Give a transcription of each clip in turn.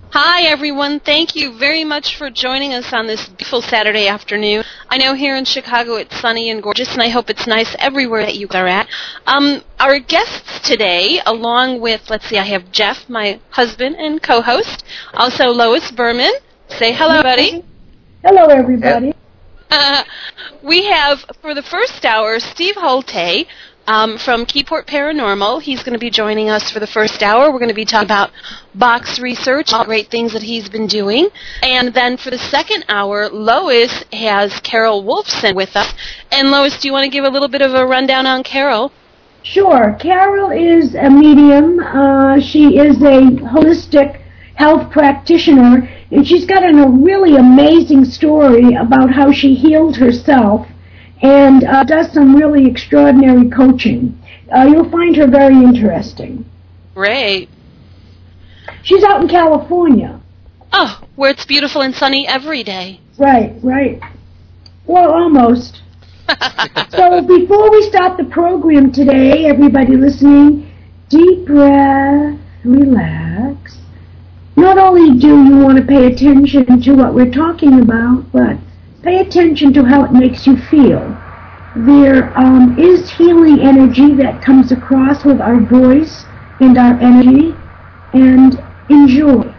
Hi, everyone. Thank you very much for joining us on this beautiful Saturday afternoon. I know here in Chicago it's sunny and gorgeous, and I hope it's nice everywhere that you are at. Our guests today, along with, I have Jeff, my husband and co-host, also Lois Berman. Say hello, buddy. Hello, everybody. We have, for the first hour, Steve Holte, from Keyport Paranormal. He's going to be joining us for the first hour. We're going to be talking about box research, all great things that he's been doing. And then for the second hour, Lois has Carol Wolfson with us. And Lois, do you want to give a little bit of a rundown on Carol? Sure. Carol is a medium. She is a holistic health practitioner, and she's got a really amazing story about how she healed herself and does some really extraordinary coaching. You'll find her very interesting. Great. She's out in California. Oh, where it's beautiful and sunny every day. Right. Well, almost. So before we start the program today, everybody listening, deep breath, relax. Not only do you want to pay attention to what we're talking about, but pay attention to how it makes you feel. There is healing energy that comes across with our voice and our energy, and enjoy.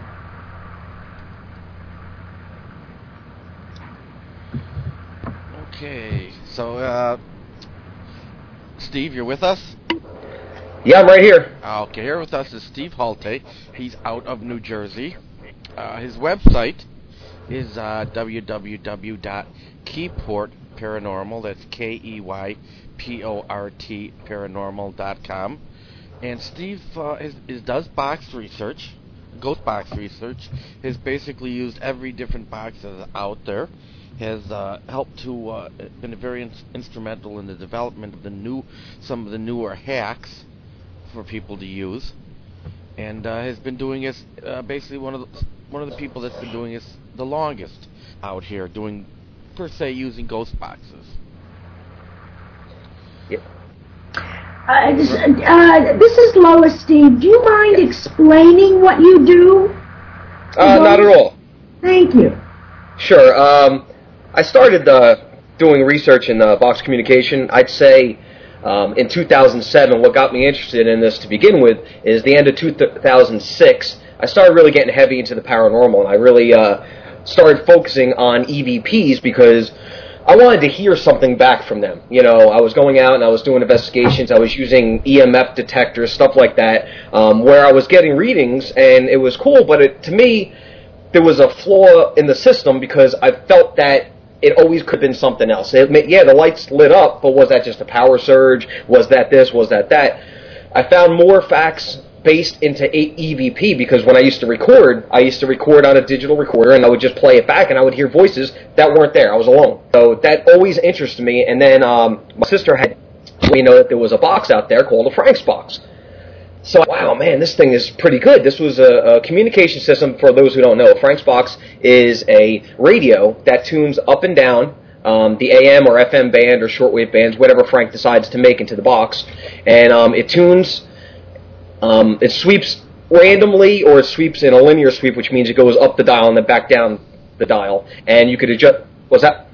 Okay, so, Steve, you're with us? Yeah, I'm right here. Okay, here with us is Steve Holte. He's out of New Jersey. His website is www.keyportparanormal, that's KEYPORT paranormal.com. And Steve does box research, ghost box research. Has basically used every different box that's out there. Has helped to been very instrumental in the development of some of the newer hacks for people to use, and has been doing this basically one of the people that's been doing this the longest out here, doing per se using ghost boxes. Yeah. This is Lois, Steve. Do you mind explaining what you do? Not at all. Thank you. Sure. I started doing research in box communication. I'd say in 2007, what got me interested in this to begin with is the end of 2006. I started really getting heavy into the paranormal, and I really started focusing on EVPs because I wanted to hear something back from them. You know, I was going out and I was doing investigations. I was using EMF detectors, stuff like that, where I was getting readings, and it was cool, but to me, there was a flaw in the system because I felt that it always could have been something else. The lights lit up, but was that just a power surge? Was that this? Was that that? I found more facts based into EVP because when I used to record on a digital recorder, and I would just play it back, and I would hear voices that weren't there. I was alone. So that always interested me. And then my sister had let me know that there was a box out there called a Frank's box. So, wow, man, this thing is pretty good. This was a communication system, for those who don't know. Frank's box is a radio that tunes up and down the AM or FM band or shortwave bands, whatever Frank decides to make into the box. And it tunes, it sweeps randomly, or it sweeps in a linear sweep, which means it goes up the dial and then back down the dial. And you could adjust, what's that?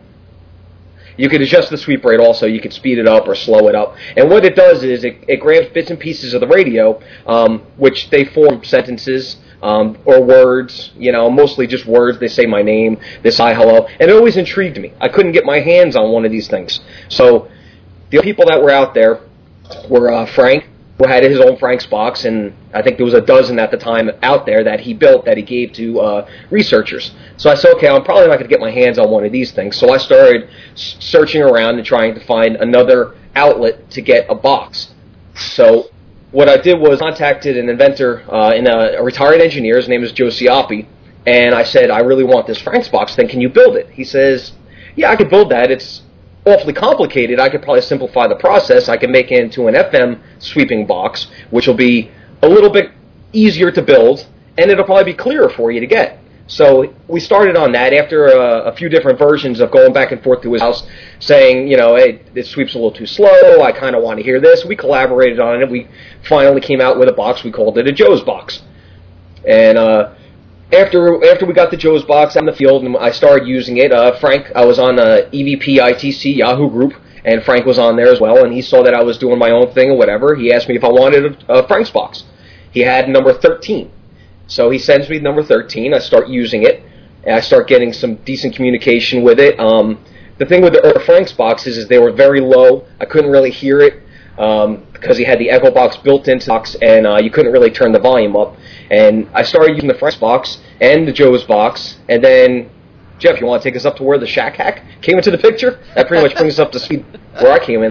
You could adjust the sweep rate also. You could speed it up or slow it up. And what it does is it grabs bits and pieces of the radio, which they form sentences or words, mostly just words. They say my name, they say hello. And it always intrigued me. I couldn't get my hands on one of these things. So the people that were out there were Frank, who had his own Frank's box, and I think there was a dozen at the time out there that he built that he gave to researchers. So I said, okay, I'm probably not going to get my hands on one of these things. So I started searching around and trying to find another outlet to get a box. So what I did was contacted an inventor, a retired engineer. His name is Joe Ciappi, and I said, I really want this Frank's box thing. Can you build it? He says, yeah, I could build that. It's awfully complicated. I could probably simplify the process. I can make it into an FM sweeping box, which will be a little bit easier to build, and it'll probably be clearer for you to get. So we started on that after a few different versions of going back and forth to his house, saying, hey, this sweeps a little too slow. I kind of want to hear this. We collaborated on it. We finally came out with a box. We called it a Joe's box. And after we got the Joe's box out in the field and I started using it, Frank, I was on EVP ITC Yahoo group, and Frank was on there as well, and he saw that I was doing my own thing or whatever. He asked me if I wanted a Frank's box. He had number 13. So he sends me number 13. I start using it, and I start getting some decent communication with it. The thing with the Frank's boxes is they were very low. I couldn't really hear it because he had the Echo box built into the box, and you couldn't really turn the volume up. And I started using the Frank's box and the Joe's box, and then, Jeff, you want to take us up to where the Shack Hack came into the picture? That pretty much brings us up to speed where I came in.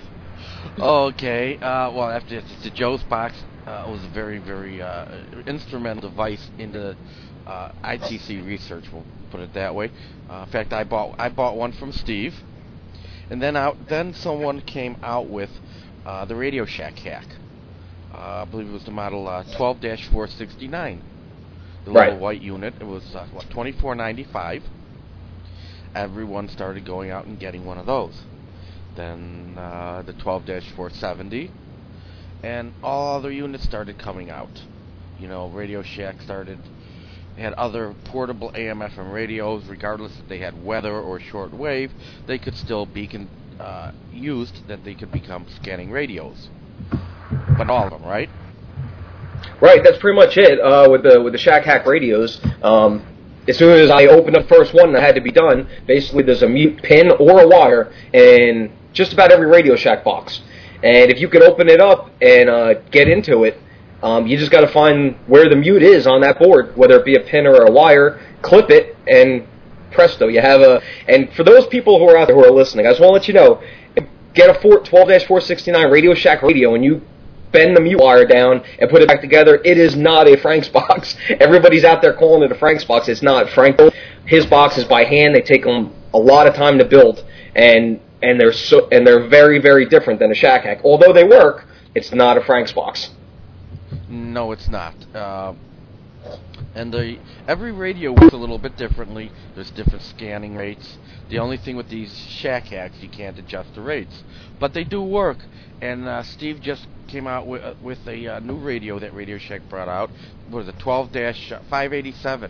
Okay. Well, after the Joe's box was a very, very instrumental device in the ITC research. We'll put it that way. In fact, I bought one from Steve, and then someone came out with the Radio Shack Hack. I believe it was the model 12-469. The little white unit. It was $24.95. Everyone started going out and getting one of those. Then the 12-470, and all other units started coming out. You know, Radio Shack had other portable AM/FM radios, regardless if they had weather or shortwave, they could still be used, that they could become scanning radios. But all of them, right? Right, that's pretty much it with the Shack Hack radios. As soon as I opened up first one that had to be done, basically there's a mute pin or a wire in just about every Radio Shack box. And if you can open it up and get into it, you just got to find where the mute is on that board, whether it be a pin or a wire, clip it, and presto, you have a... And for those people who are out there who are listening, I just want to let you know, get a 12-469 Radio Shack radio and you bend the mute wire down and put it back together. It is not a Frank's box. Everybody's out there calling it a Frank's box. It's not. Frank, his box is by hand. They take them a lot of time to build, and they're very, very different than a Shack Hack. Although they work, it's not a Frank's box. No, it's not. And every radio works a little bit differently. There's different scanning rates. The only thing with these Shack Hacks, you can't adjust the rates, but they do work. And Steve just came out with a new radio that Radio Shack brought out. What was it, 12-587?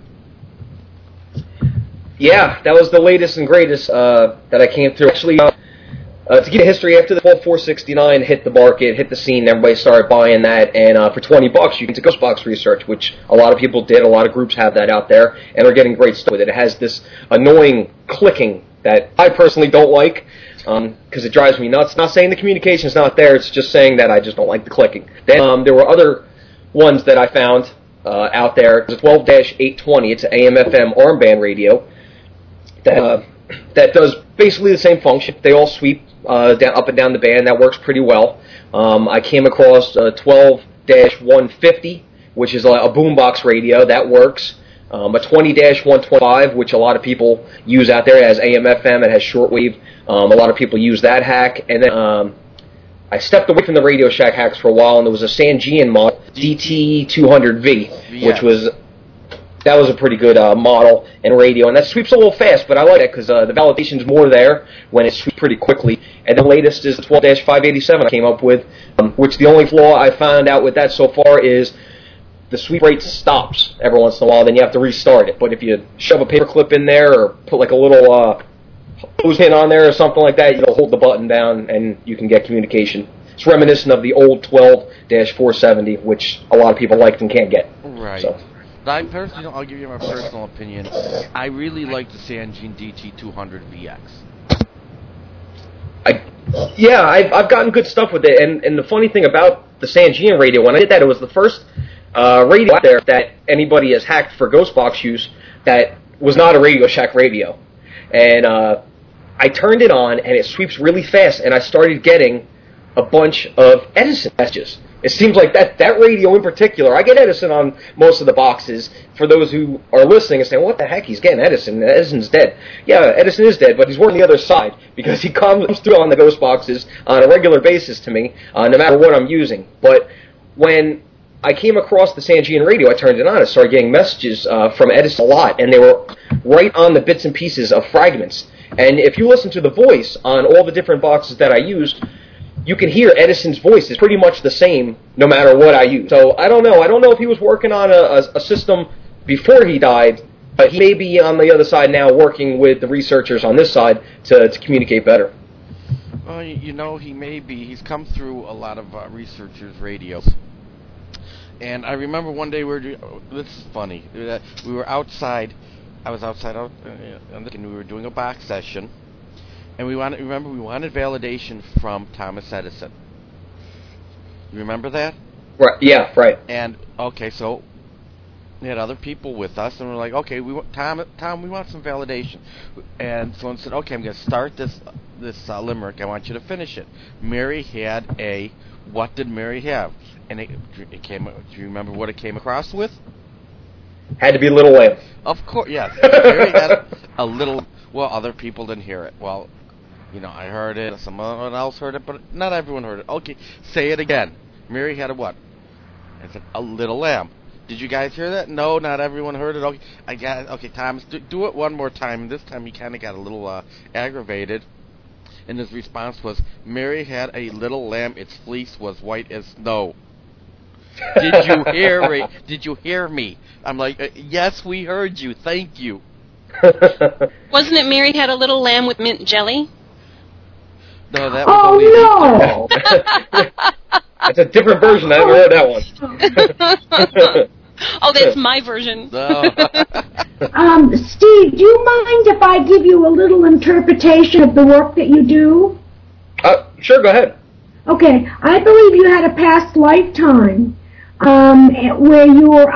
Yeah, that was the latest and greatest that I came through. Actually, to give you history, after the 12-469 hit the market, hit the scene, everybody started buying that, and for $20 you can get Ghost Box Research, which a lot of people did. A lot of groups have that out there, and they're getting great stuff with it. It has this annoying clicking that I personally don't like, because it drives me nuts. Not saying the communication's not there, it's just saying that I just don't like the clicking. Then there were other ones that I found out there. The 12-820, it's an AM/FM armband radio that does basically the same function. They all sweep up and down the band. That works pretty well. I came across 12-150, which is a boombox radio. That works. A 20-125, which a lot of people use out there. It has AM/FM. It has shortwave. A lot of people use that hack. And then I stepped away from the Radio Shack hacks for a while, and there was a Sangean model, DT200V, which was... That was a pretty good model and radio, and that sweeps a little fast, but I like it because the validation's more there when it sweeps pretty quickly. And the latest is the 12-587 I came up with, which the only flaw I found out with that so far is the sweep rate stops every once in a while, then you have to restart it. But if you shove a paper clip in there or put like a little hose pin on there or something like that, you'll hold the button down and you can get communication. It's reminiscent of the old 12-470, which a lot of people liked and can't get. Right. So. I personally, I'll give you my personal opinion. I really like the Sangean DT200VX. I've gotten good stuff with it, and the funny thing about the Sangean radio, when I did that, it was the first radio out there that anybody has hacked for Ghostbox use that was not a Radio Shack radio. And I turned it on, and it sweeps really fast, and I started getting a bunch of Edison messages. It seems like that radio in particular, I get Edison on most of the boxes. For those who are listening and saying, what the heck, he's getting Edison, Edison's dead. Yeah, Edison is dead, but he's working the other side, because he comes through on the Ghost boxes on a regular basis to me, no matter what I'm using. But when I came across the Sangean radio, I turned it on, I started getting messages from Edison a lot, and they were right on the bits and pieces of fragments. And if you listen to the voice on all the different boxes that I used, you can hear Edison's voice is pretty much the same no matter what I use. So I don't know. I don't know if he was working on a system before he died. But he may be on the other side now working with the researchers on this side to communicate better. Well, he may be. He's come through a lot of researchers' radios. And I remember one day this is funny. We were outside. I was outside and we were doing a box session. And we wanted validation from Thomas Edison. You remember that? Right. Yeah. Right. And okay, so we had other people with us, and we're like, okay, Tom, we want some validation. And someone said, okay, I'm going to start this limerick. I want you to finish it. Mary had a. What did Mary have? And it came. Do you remember what it came across with? Had to be Little Lamb. Of course, yes. Mary had a little. Well, other people didn't hear it. Well, I heard it. Someone else heard it, but not everyone heard it. Okay, say it again. Mary had a what? I said a little lamb. Did you guys hear that? No, not everyone heard it. Okay, I got it. Okay, Thomas, do it one more time. This time he kind of got a little aggravated. And his response was, Mary had a little lamb, its fleece was white as snow. Did you hear it? Did you hear me? I'm like, yes, we heard you. Thank you. Wasn't it Mary had a little lamb with mint jelly? No, that was no! That's a different version. I haven't heard that one. Oh, that's my version. No. Steve, do you mind if I give you a little interpretation of the work that you do? Sure, go ahead. Okay, I believe you had a past lifetime where you were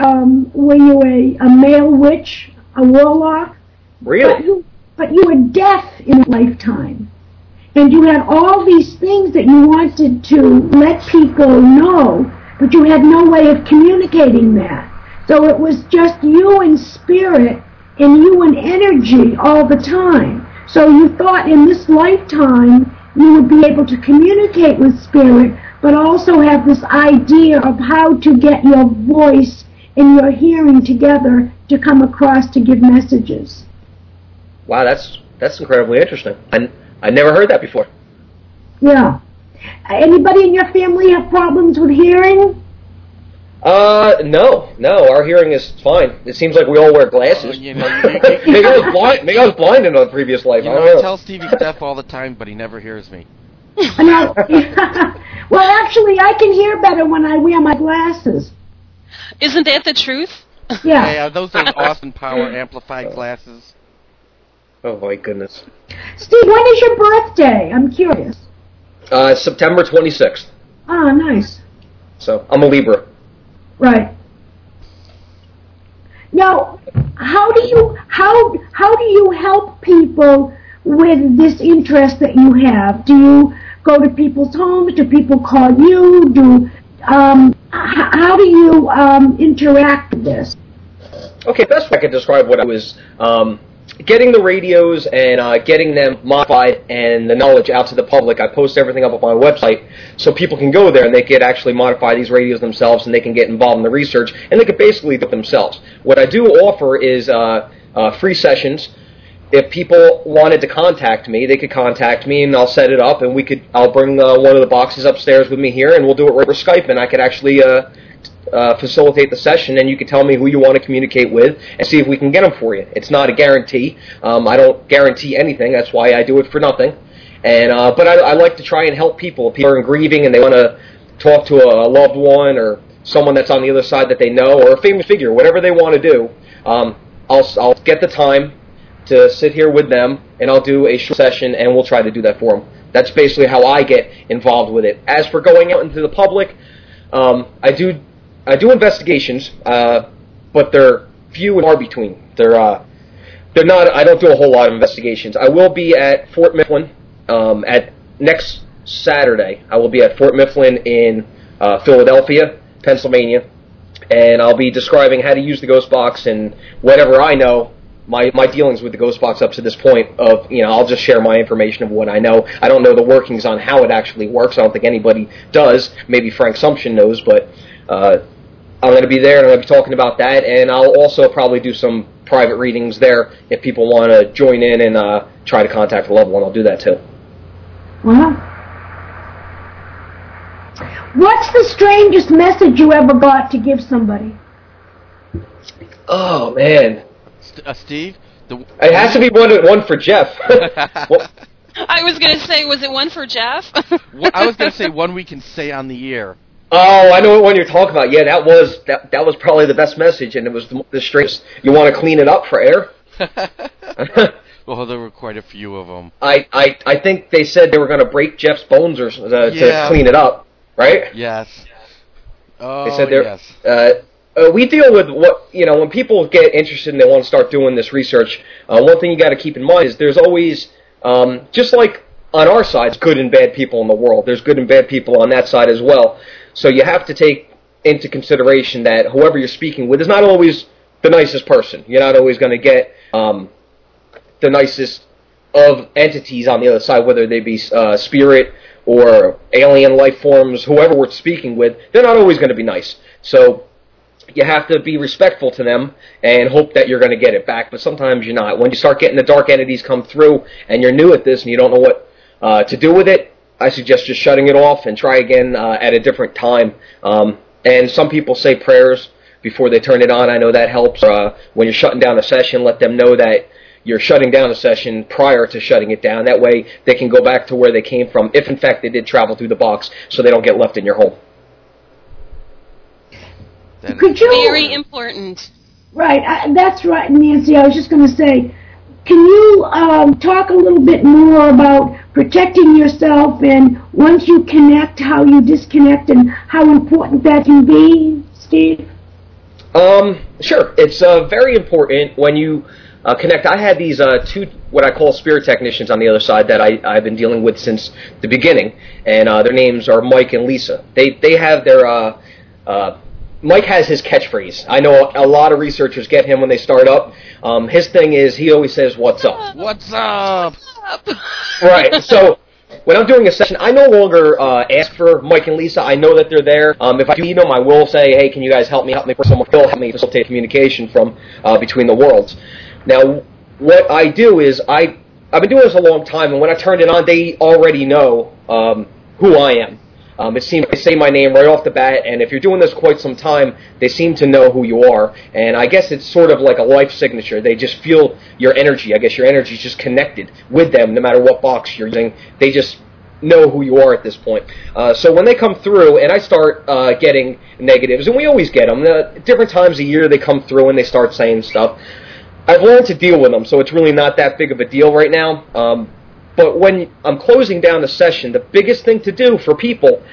a male witch, a warlock. Really? But you were deaf in a lifetime. And you had all these things that you wanted to let people know, but you had no way of communicating that. So it was just you in spirit and you in energy all the time. So you thought in this lifetime you would be able to communicate with spirit, but also have this idea of how to get your voice and your hearing together to come across to give messages. Wow, that's incredibly interesting. I never heard that before. Yeah. Anybody in your family have problems with hearing? No. Our hearing is fine. It seems like we all wear glasses. Maybe I was blind in a previous life. I tell Steve he's deaf all the time, but he never hears me. Well, actually, I can hear better when I wear my glasses. Isn't that the truth? Yeah. Hey, are those Austin Power amplified glasses? Oh, my goodness. Steve, when is your birthday? I'm curious. September 26th. Ah, nice. So, I'm a Libra. Right. Now, how do you help people with this interest that you have? Do you go to people's homes? Do people call you? How do you interact with this? Okay, best way I could describe what I was getting the radios and getting them modified and the knowledge out to the public. I post everything up on my website so people can go there and they could actually modify these radios themselves and they can get involved in the research and they could basically do it themselves. What I do offer is free sessions. If people wanted to contact me, they could contact me and I'll set it up and I'll bring one of the boxes upstairs with me here and we'll do it right over Skype and I could actually facilitate the session, and you can tell me who you want to communicate with and see if we can get them for you. It's not a guarantee. I don't guarantee anything. That's why I do it for nothing. And but I like to try and help people. If people are grieving and they want to talk to a loved one or someone that's on the other side that they know, or a famous figure, whatever they want to do, I'll get the time to sit here with them, and I'll do a short session, and we'll try to do that for them. That's basically how I get involved with it. As for going out into the public, I do investigations, but they're few and far between. They're not. I don't do a whole lot of investigations. I will be at Fort Mifflin at next Saturday. I will be at Fort Mifflin in Philadelphia, Pennsylvania, and I'll be describing how to use the Ghost Box and whatever I know. My dealings with the Ghost Box up to this point of, I'll just share my information of what I know. I don't know the workings on how it actually works. I don't think anybody does. Maybe Frank Sumption knows, but I'm going to be there and I'm going to be talking about that, and I'll also probably do some private readings there if people want to join in and try to contact a loved one. I'll do that too. Wow. What's the strangest message you ever got to give somebody? Oh man, Steve. It has to be one for Jeff. Well, I was going to say, was it one for Jeff? I was going to say one we can say on the air. Oh, I know what one you're talking about. Yeah, that was probably the best message, and it was the straightest. You want to clean it up for air? Well, there were quite a few of them. I think they said they were going to break Jeff's bones to clean it up, right? Yes. Oh, they said yes. We deal with when people get interested and they want to start doing this research, one thing you got to keep in mind is there's always, just like on our side, it's good and bad people in the world. There's good and bad people on that side as well. So you have to take into consideration that whoever you're speaking with is not always the nicest person. You're not always going to get the nicest of entities on the other side, whether they be spirit or alien life forms, whoever we're speaking with. They're not always going to be nice. So you have to be respectful to them and hope that you're going to get it back, but sometimes you're not. When you start getting the dark entities come through and you're new at this and you don't know what to do with it, I suggest just shutting it off and try again at a different time. And some people say prayers before they turn it on. I know that helps. When you're shutting down a session, let them know that you're shutting down a session prior to shutting it down. That way they can go back to where they came from, if in fact they did travel through the box, so they don't get left in your home. Could you, very important. Right, that's right, Nancy. I was just going to say, can you talk a little bit more about protecting yourself, and once you connect, how you disconnect, and how important that can be, Steve? Sure. It's very important when you connect. I had these two, what I call spirit technicians on the other side that I've been dealing with since the beginning, and their names are Mike and Lisa. They have their Mike has his catchphrase. I know a lot of researchers get him when they start up. His thing is he always says, "What's up?" What's up? Right. So when I'm doing a session, I no longer ask for Mike and Lisa. I know that they're there. If I do need them, I will say, "Hey, can you guys help me? Someone will help me facilitate communication from between the worlds." Now, what I do is I've been doing this a long time, and when I turn it on, they already know who I am. It seems they say my name right off the bat, and if you're doing this quite some time, they seem to know who you are. And I guess it's sort of like a life signature. They just feel your energy. I guess your energy is just connected with them, no matter what box you're using. They just know who you are at this point. So when they come through, and I start getting negatives, and we always get them. Different times a year they come through and they start saying stuff. I've learned to deal with them, so it's really not that big of a deal right now. But when I'm closing down the session, the biggest thing to do for people,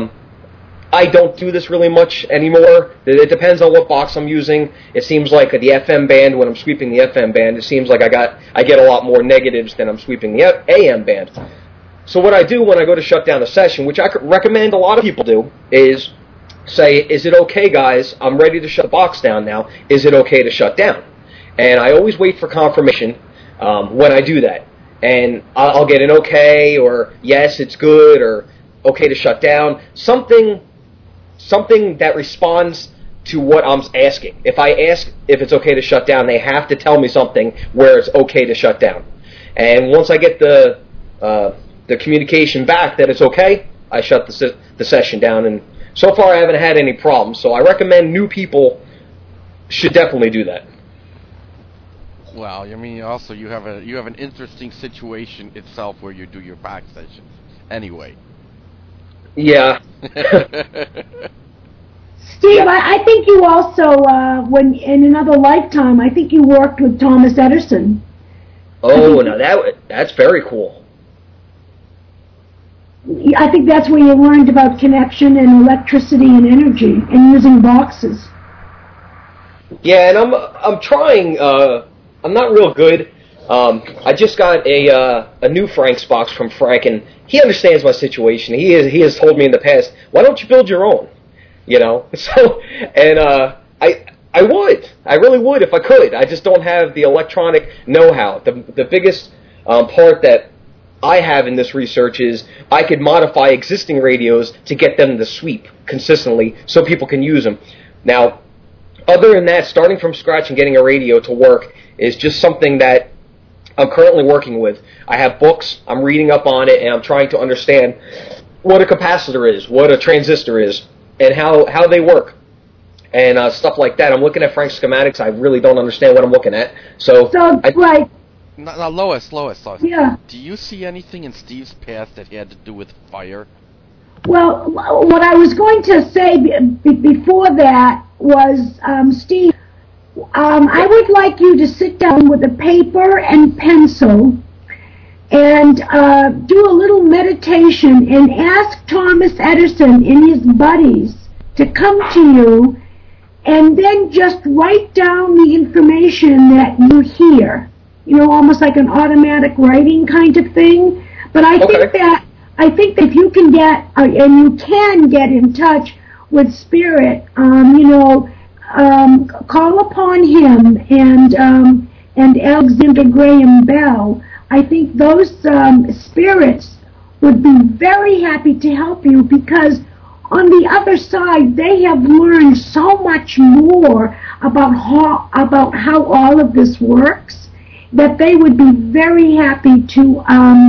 I don't do this really much anymore. It depends on what box I'm using. It seems like the FM band, when I'm sweeping the FM band, it seems like I get a lot more negatives than I'm sweeping the AM band. So what I do when I go to shut down a session, which I could recommend a lot of people do, is say, "Is it okay, guys? I'm ready to shut the box down now. Is it okay to shut down?" And I always wait for confirmation when I do that. And I'll get an okay, or yes, it's good, or okay to shut down. Something that responds to what I'm asking. If I ask if it's okay to shut down, they have to tell me something where it's okay to shut down. And once I get the communication back that it's okay, I shut the session down. And so far, I haven't had any problems. So I recommend new people should definitely do that. Well, I mean, also you have an interesting situation itself where you do your back sessions. Anyway. Yeah. Steve, I think you also, when in another lifetime, I think you worked with Thomas Edison. Oh, now that's very cool. I think that's where you learned about connection and electricity and energy and using boxes. Yeah, and I'm trying. I'm not real good. I just got a new Frank's box from Frank, and he understands my situation. He has told me in the past, "Why don't you build your own?" You know. So, and I really would if I could. I just don't have the electronic know-how. The biggest part that I have in this research is I could modify existing radios to get them to sweep consistently so people can use them. Now, other than that, starting from scratch and getting a radio to work is just something that I'm currently working with. I have books, I'm reading up on it, and I'm trying to understand what a capacitor is, what a transistor is, and how they work. and stuff like that. I'm looking at Frank's schematics. I really don't understand what I'm looking at. Right. Now, Lois. Yeah. Do you see anything in Steve's past that had to do with fire? Well, what I was going to say before that was, Steve, I would like you to sit down with a paper and pencil and do a little meditation and ask Thomas Edison and his buddies to come to you and then just write down the information that you hear. Almost like an automatic writing kind of thing. But I think that if you can get, and you can get in touch with Spirit, call upon him and Alexander Graham Bell. I think those spirits would be very happy to help you, because on the other side they have learned so much more about how all of this works, that they would be very happy to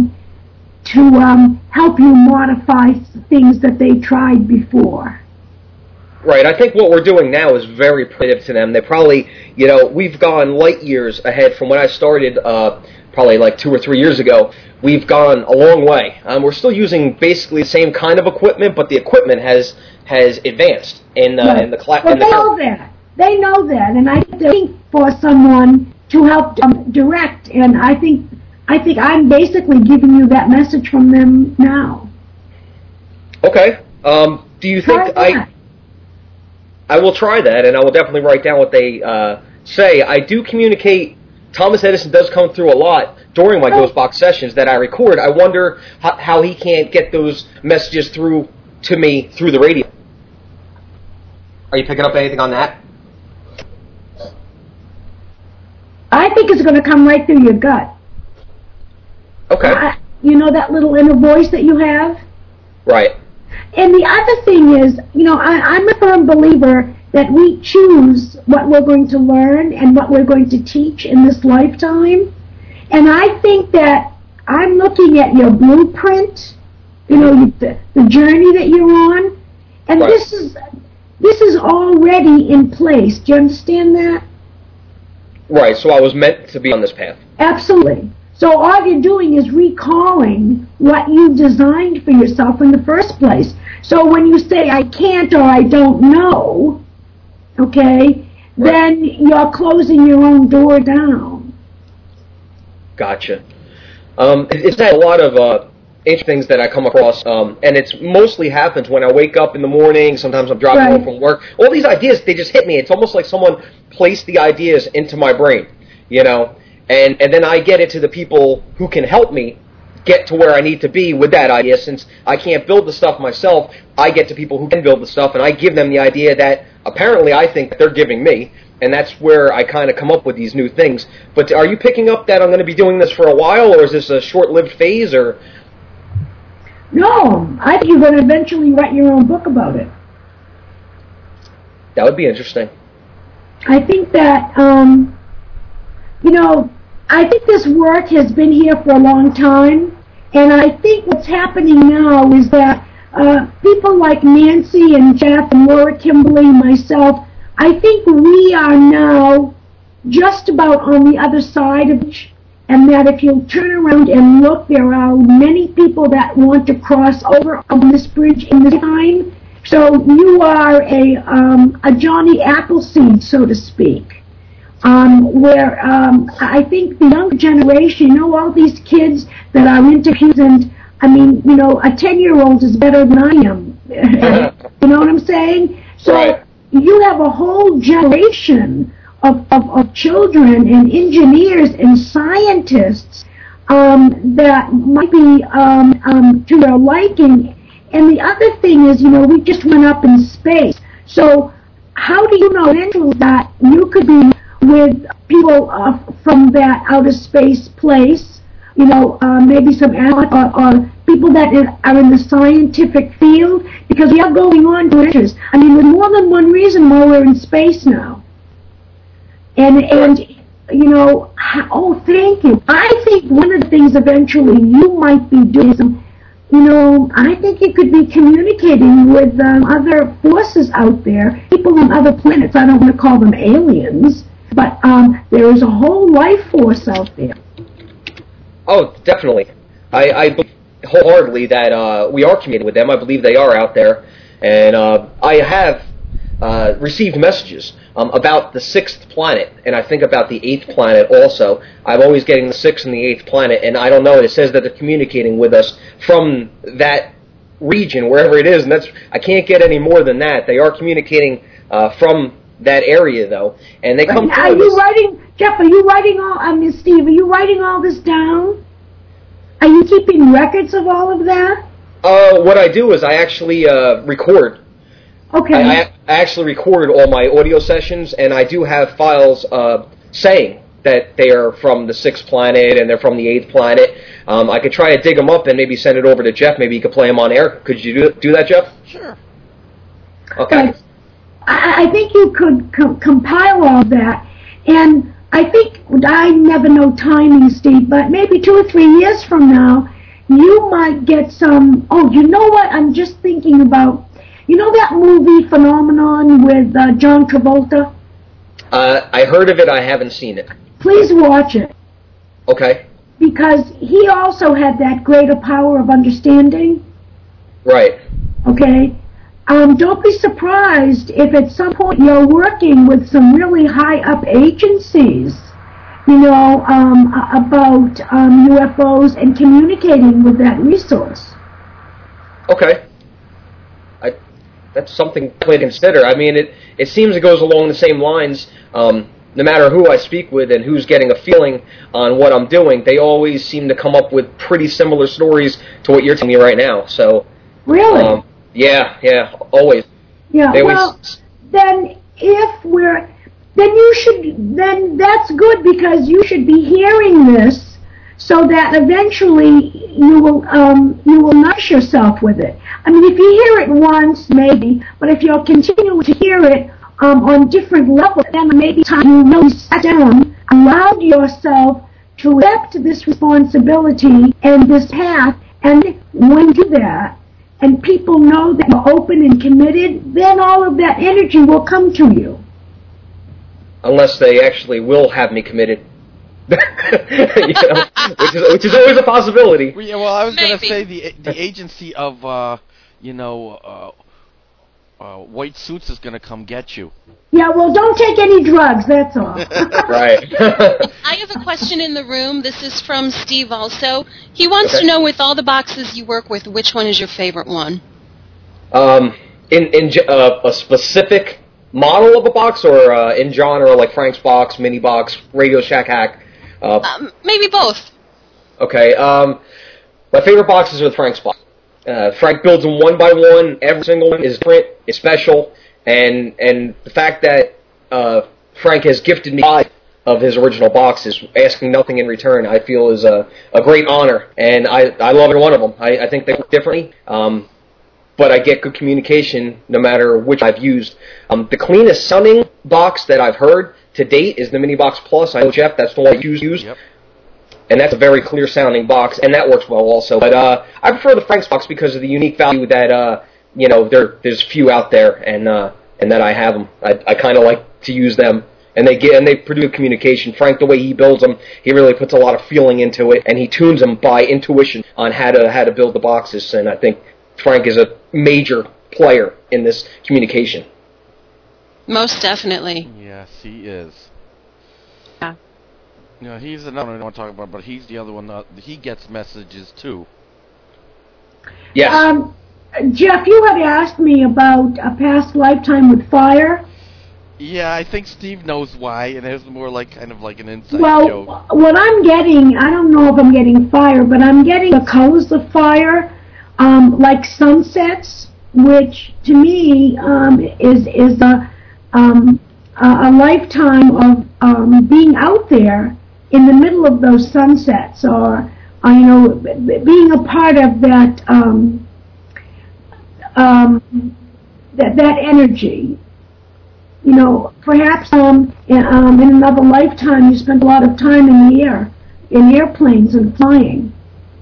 help you modify things that they tried before. Right. I think what we're doing now is very primitive to them. They probably, we've gone light years ahead from when I started, probably like 2 or 3 years ago. We've gone a long way. We're still using basically the same kind of equipment, but the equipment has advanced in the class. Well, they know that. They know that, and I think for someone to help direct, and I think I'm basically giving you that message from them now. Okay. Do you think I will try that, and I will definitely write down what they say. I do communicate. Thomas Edison does come through a lot during my Ghost Box sessions that I record. I wonder how he can't get those messages through to me through the radio. Are you picking up anything on that? I think it's going to come right through your gut. Okay. That little inner voice that you have? Right. And the other thing is, I'm a firm believer that we choose what we're going to learn and what we're going to teach in this lifetime. And I think that I'm looking at your blueprint, the journey that you're on, and right. this is already in place. Do you understand that? Right, so I was meant to be on this path. Absolutely. So all you're doing is recalling what you designed for yourself in the first place. So when you say, I can't or I don't know, then you're closing your own door down. Gotcha. It's a lot of interesting things that I come across, and it mostly happens when I wake up in the morning. Sometimes I'm driving home from work. All these ideas, they just hit me. It's almost like someone placed the ideas into my brain, And then I get it to the people who can help me get to where I need to be with that idea. Since I can't build the stuff myself, I get to people who can build the stuff, and I give them the idea that apparently I think they're giving me, and that's where I kind of come up with these new things. But are you picking up that I'm going to be doing this for a while, or is this a short-lived phase? Or no, I think you're going to eventually write your own book about it. That would be interesting. I think that, I think this work has been here for a long time, and I think what's happening now is that people like Nancy and Jeff and Laura Kimberly and myself, I think we are now just about on the other side of it, and that if you turn around and look, there are many people that want to cross over on this bridge in this time. So you are a Johnny Appleseed, so to speak. Where I think the younger generation, all these kids that are into kids, and a 10-year-old is better than I am. You know what I'm saying? So you have a whole generation of children and engineers and scientists that might be to their liking. And the other thing is, we just went up in space. So how do you know eventually that you could be with people from that outer space place, maybe some or people that are in the scientific field, because we are going on to adventures. There's more than one reason why we're in space now. And thank you. I think one of the things eventually you might be doing I think it could be communicating with other forces out there, people on other planets. I don't want to call them aliens, but there is a whole life force out there. Oh, definitely. I believe wholeheartedly that we are communicating with them. I believe they are out there. And I have received messages about the 6th planet, and I think about the 8th planet also. I'm always getting the 6th and the 8th planet, and I don't know, it says that they're communicating with us from that region, wherever it is, and I can't get any more than that. They are communicating from that area, though, and they come through. Are you writing, Jeff, Steve, are you writing all this down? Are you keeping records of all of that? What I do is I actually record. Okay. I actually record all my audio sessions, and I do have files saying that they are from the 6th planet and they're from the 8th planet. I could try to dig them up and maybe send it over to Jeff. Maybe you could play them on air. Could you do that, Jeff? Sure. Okay. But I think you could compile all that, and I think, I never know timing, Steve, but maybe 2 or 3 years from now, you might get some, you know what, I'm just thinking about, that movie Phenomenon with John Travolta? I heard of it, I haven't seen it. Please watch it. Okay. Because he also had that greater power of understanding. Right. Okay? Don't be surprised if at some point you're working with some really high-up agencies, about UFOs and communicating with that resource. Okay. That's something to consider. I mean, it seems it goes along the same lines. No matter who I speak with and who's getting a feeling on what I'm doing, they always seem to come up with pretty similar stories to what you're telling me right now. So. Really? Yeah, always. Yeah, then that's good, because you should be hearing this so that eventually you will nourish yourself with it. I mean, if you hear it once, maybe, but if you'll continue to hear it on different levels, then maybe time you really sat down, allowed yourself to accept this responsibility and this path, and when you do that, and people know that you're open and committed, then all of that energy will come to you. Unless they actually will have me committed. Which is always a possibility. Well, I was going to say the agency of, white suits is going to come get you. Yeah, well, don't take any drugs, that's all. Right. I have a question in the room. This is from Steve also. He wants to know, with all the boxes you work with, which one is your favorite one? In a specific model of a box, or in genre, like Frank's box, mini box, Radio Shack Hack? Maybe both. Okay. My favorite boxes are the Frank's box. Frank builds them one by one. Every single one is different, is special, and the fact that Frank has gifted me 5 of his original boxes, asking nothing in return, I feel is a great honor, and I love every one of them. I think they work differently, but I get good communication no matter which I've used. The cleanest sounding box that I've heard to date is the Mini Box Plus. I know, Jeff, that's the one you used. Yep. And that's a very clear sounding box, and that works well also. But I prefer the Frank's box because of the unique value that there's few out there, and that I have them. I kind of like to use them, and they produce communication. Frank, the way he builds them, he really puts a lot of feeling into it, and he tunes them by intuition on how to build the boxes. And I think Frank is a major player in this communication. Most definitely. Yes, he is. Yeah. He's another one I want to talk about, but he's the other one. He gets messages too. Yes. Jeff, you had asked me about a past lifetime with fire. Yeah, I think Steve knows why, and it's more like kind of like an inside joke. Well, what I'm getting, I don't know if I'm getting fire, but I'm getting the colors of fire, like sunsets, which to me is a lifetime of being out there in the middle of those sunsets, or being a part of that that energy. Perhaps in another lifetime you spent a lot of time in the air, in airplanes and flying.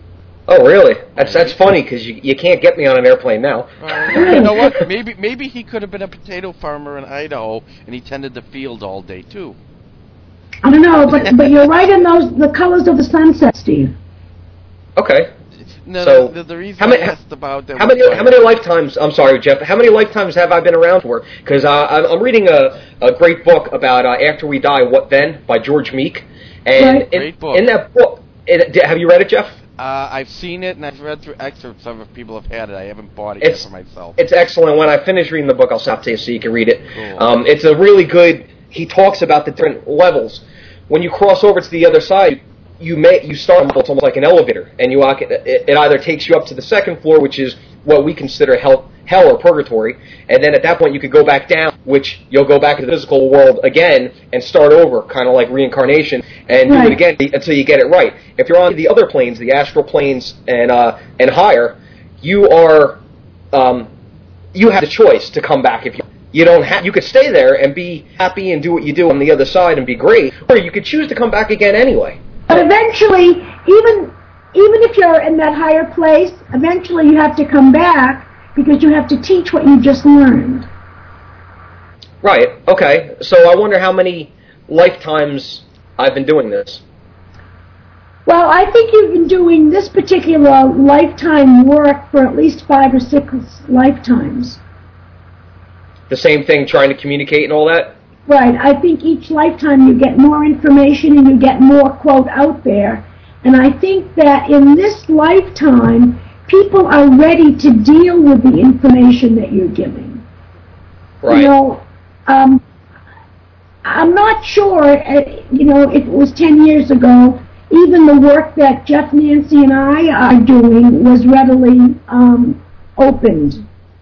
Oh, really? That's funny because you can't get me on an airplane now. You know what? Maybe he could have been a potato farmer in Idaho, and he tended the field all day too. I don't know, but you're right in the colors of the sunset, Steve. Okay. No, so the reason I asked about that. How many lifetimes? I'm sorry, Jeff. How many lifetimes have I been around for? Because I'm reading a great book about After We Die, What Then by George Meek, and great book. In that book, have you read it, Jeff? I've seen it and I've read through excerpts of it. People have had it. I haven't bought it yet for myself. It's excellent. When I finish reading the book, I'll stop to you so you can read it. Cool. It's a really good. He talks about the different levels. When you cross over to the other side, you start almost like an elevator, and you walk. It either takes you up to the second floor, which is what we consider hell or purgatory, and then at that point you could go back down, which you'll go back to the physical world again and start over, kind of like reincarnation, and do it again until you get it right. If you're on the other planes, the astral planes and higher, you are you have the choice to come back. If you don't have, you could stay there and be happy and do what you do on the other side and be great, or you could choose to come back again anyway. But eventually, even if you're in that higher place, eventually you have to come back because you have to teach what you just learned. Right. Okay. So I wonder how many lifetimes I've been doing this. Well, I think you've been doing this particular lifetime work for at least 5 or 6 lifetimes. The same thing, trying to communicate and all that? Right. I think each lifetime you get more information and you get more, quote, out there. And I think that in this lifetime, people are ready to deal with the information that you're giving. Right. You know, I'm not sure, if it was 10 years ago, even the work that Jeff, Nancy, and I are doing was readily opened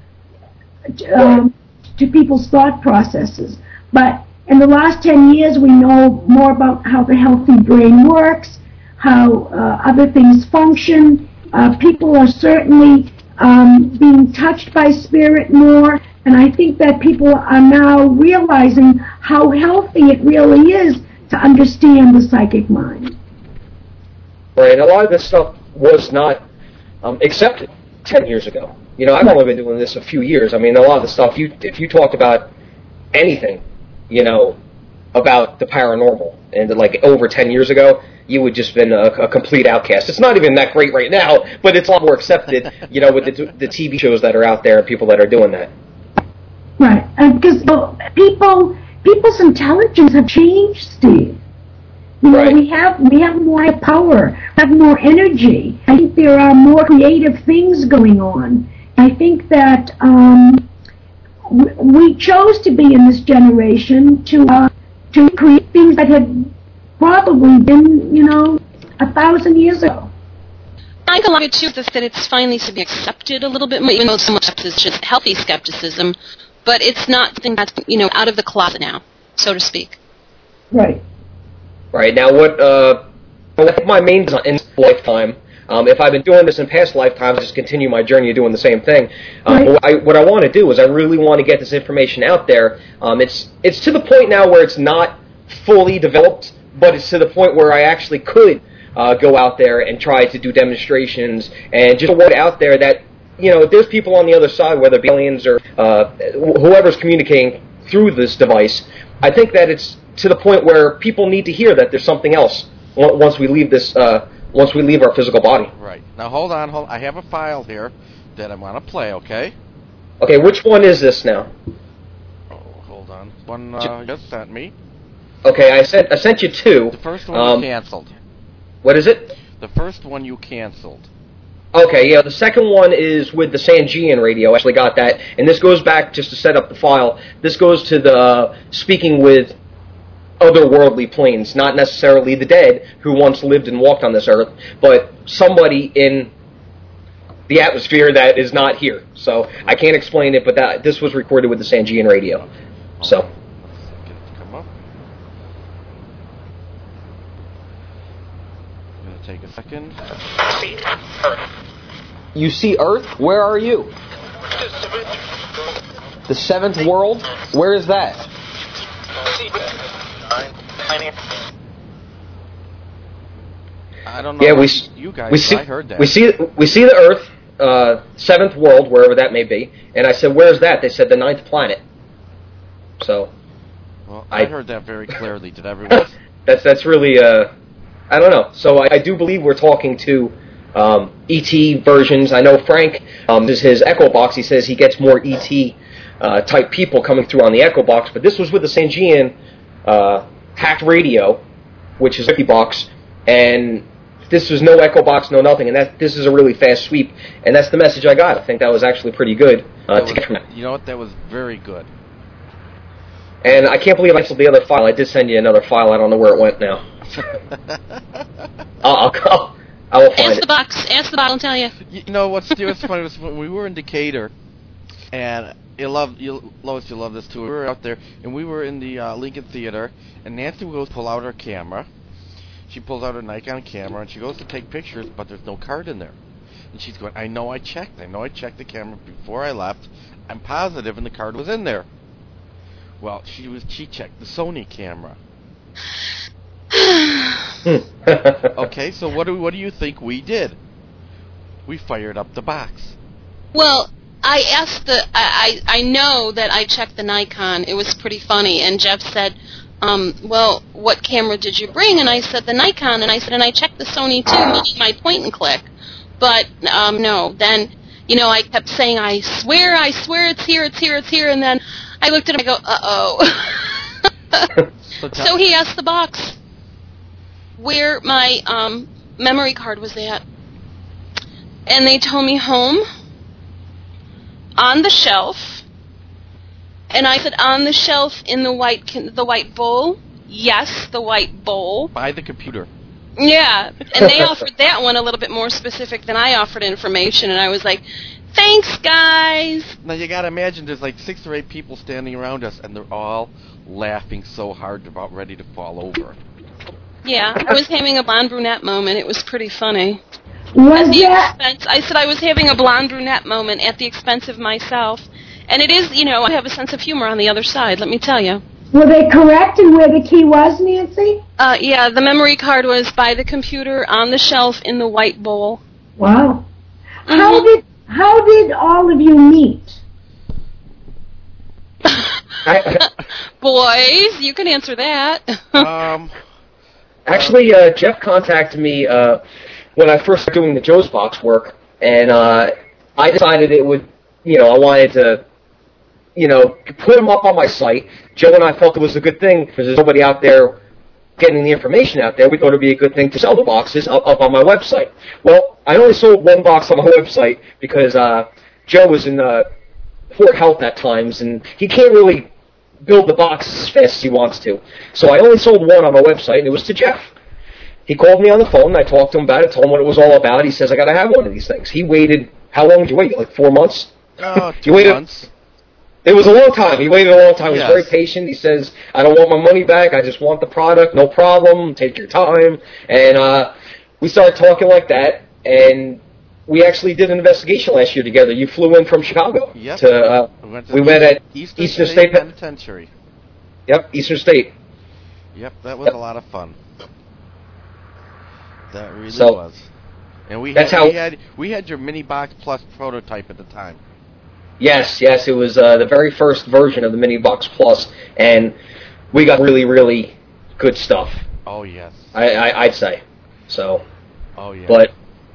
to people's thought processes. But in the last 10 years, we know more about how the healthy brain works, how other things function. People are certainly being touched by spirit more, and I think that people are now realizing how healthy it really is to understand the psychic mind. Right, a lot of this stuff was not accepted 10 years ago. I've only been doing this a few years. I mean, a lot of the stuff, if you talked about anything, about the paranormal, and like over 10 years ago, you would just been a complete outcast. It's not even that great right now, but it's a lot more accepted, with the TV shows that are out there and people that are doing that. Right, because people's intelligence have changed, Steve. Right. We have more power, have more energy. I think there are more creative things going on. I think that we chose to be in this generation to create things that had probably been, 1,000 years ago. I think a lot of it too is that it's finally to be accepted a little bit more, even though so much is just healthy skepticism, but it's not something that's, out of the closet now, so to speak. Right. Right. Now, what my main in this lifetime, if I've been doing this in past lifetimes, just continue my journey of doing the same thing. Right. What I want to do is I really want to get this information out there. It's to the point now where it's not fully developed, but it's to the point where I actually could go out there and try to do demonstrations and just put out there that, there's people on the other side, whether it be aliens or whoever's communicating through this device. I think that it's to the point where people need to hear that there's something else once we leave this, once we leave our physical body. Right. Now, hold on. I have a file here that I want to play, okay? Okay, which one is this now? Oh, hold on. One you just sent me. Okay, I sent you 2. The first one you canceled. What is it? The first one you canceled. Okay, yeah, the second one is with the Sangean radio. I actually got that. And this goes back, just to set up the file, this goes to the speaking with otherworldly planes, not necessarily the dead who once lived and walked on this earth, but somebody in the atmosphere that is not here. So I can't explain it, but this was recorded with the Sangean radio. So. Get it to come up. I'm going to take a second. You see Earth? Where are you? The 7th world? Where is that? I don't know. Yeah, you guys. we see, I heard that. We see the Earth, seventh world, wherever that may be. And I said, "Where's that?" They said, "The ninth planet." So. Well, I heard that very clearly. Did everyone? That's really I don't know. So I do believe we're talking to ET versions. I know Frank, this is his Echo Box. He says he gets more ET type people coming through on the Echo Box, but this was with the Sangean hacked radio, which is Box, and this was no Echo Box, no nothing, and this is a really fast sweep, and that's the message I got. I think that was actually pretty good to get from that. You know what? That was very good. And I can't believe I saw the other file. I did send you another file. I don't know where it went now. I will find Ask it. the box. Ask the box. I'll tell you. You know what's funny was when we were in Decatur, and Lois, you'll love this too. We were out there, and we were in the Lincoln Theater, and Nancy goes to pull out her camera. She pulls out her Nikon camera, and she goes to take pictures, but there's no card in there. And she's going, I know I checked the camera before I left. I'm positive, and the card was in there. Well, she checked the Sony camera. Okay, so what do you think we did? We fired up the box. Well, I asked I know that I checked the Nikon. It was pretty funny. And Jeff said, well, what camera did you bring? And I said, the Nikon. And I said, and I checked the Sony too, meaning my point and click. But, no. Then, I kept saying, I swear, it's here. And then I looked at him and I go, uh-oh. So he asked the box where my memory card was at. And they told me home, on the shelf. And I said, on the shelf in the white bowl? Yes, the white bowl. By the computer. Yeah, and they offered that one a little bit more specific than I offered information, and I was like, thanks, guys. Now, you got to imagine there's like 6 or 8 people standing around us, and they're all laughing so hard they're about ready to fall over. Yeah, I was having a blonde brunette moment. It was pretty funny. I said I was having a blonde brunette moment at the expense of myself. And it is, I have a sense of humor on the other side, let me tell you. Were they correct in where the key was, Nancy? Yeah, the memory card was by the computer on the shelf in the white bowl. Wow. Mm-hmm. How did all of you meet? Boys, you can answer that. Actually, Jeff contacted me when I first started doing the Joe's Box work, and I decided it would, I wanted to, put them up on my site. Joe and I felt it was a good thing because there's nobody out there getting the information out there. We thought it would be a good thing to sell the boxes up on my website. Well, I only sold one box on my website because Joe was in Fort Health at times, and he can't really build the box as fast as he wants to. So I only sold one on my website, and it was to Jeff. He called me on the phone, and I talked to him about it, told him what it was all about. He says, I got to have one of these things. He waited, how long did you wait? Like 4 months? 2 months. It was a long time. He waited a long time. He Yes. was very patient. He says, I don't want my money back. I just want the product. No problem. Take your time. And we started talking like that, and we actually did an investigation last year together. You flew in from Chicago. Yep. We met at Eastern State Penitentiary. Yep, Eastern State. Yep, that was a lot of fun. That really was. And we had your Mini Box Plus prototype at the time. Yes, it was the very first version of the Mini Box Plus, and we got really, really good stuff. Oh yes. I'd say. So. Oh yeah. But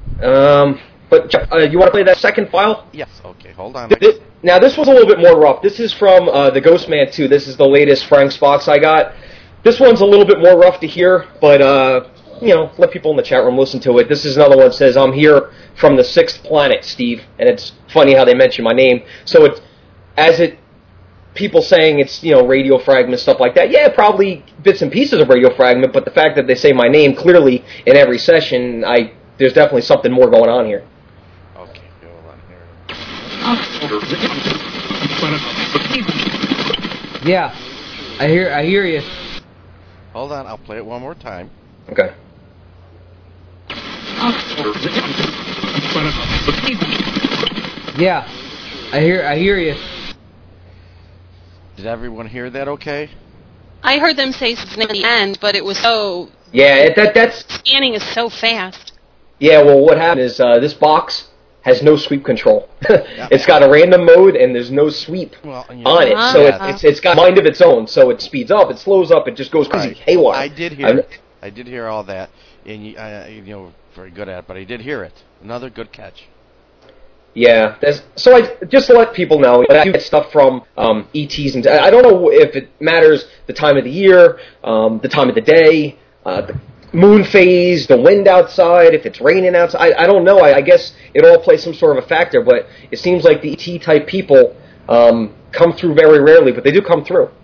you want to play that second file? Yes. Okay. Hold on. Now this was a little bit more rough. This is from the Ghostman 2. This is the latest Frank's box I got. This one's a little bit more rough to hear, but let people in the chat room listen to it. This is another one that says, I'm here from the 6th planet, Steve. And it's funny how they mention my name. So people saying it's, radio fragments, stuff like that. Yeah, probably bits and pieces of radio fragment, but the fact that they say my name clearly in every session, there's definitely something more going on here. Okay, hold on here. Yeah, I hear you. Hold on, I'll play it one more time. Okay. Yeah, I hear you. Did everyone hear that okay? I heard them say something at the end, but it was so Yeah, that's... Scanning is so fast. Yeah, well, what happened is this box has no sweep control. It's got a random mode, and there's no sweep on it. So it's got a mind of its own. So it speeds up, it slows up, it just goes crazy haywire. I did hear it. I did hear all that, and you very good at it, but I did hear it. Another good catch. Yeah, so I just to let people know that I do get stuff from ETs, and I don't know if it matters the time of the year, the time of the day, the moon phase, the wind outside, if it's raining outside. I don't know. I guess it all plays some sort of a factor, but it seems like the ET type people come through very rarely, but they do come through.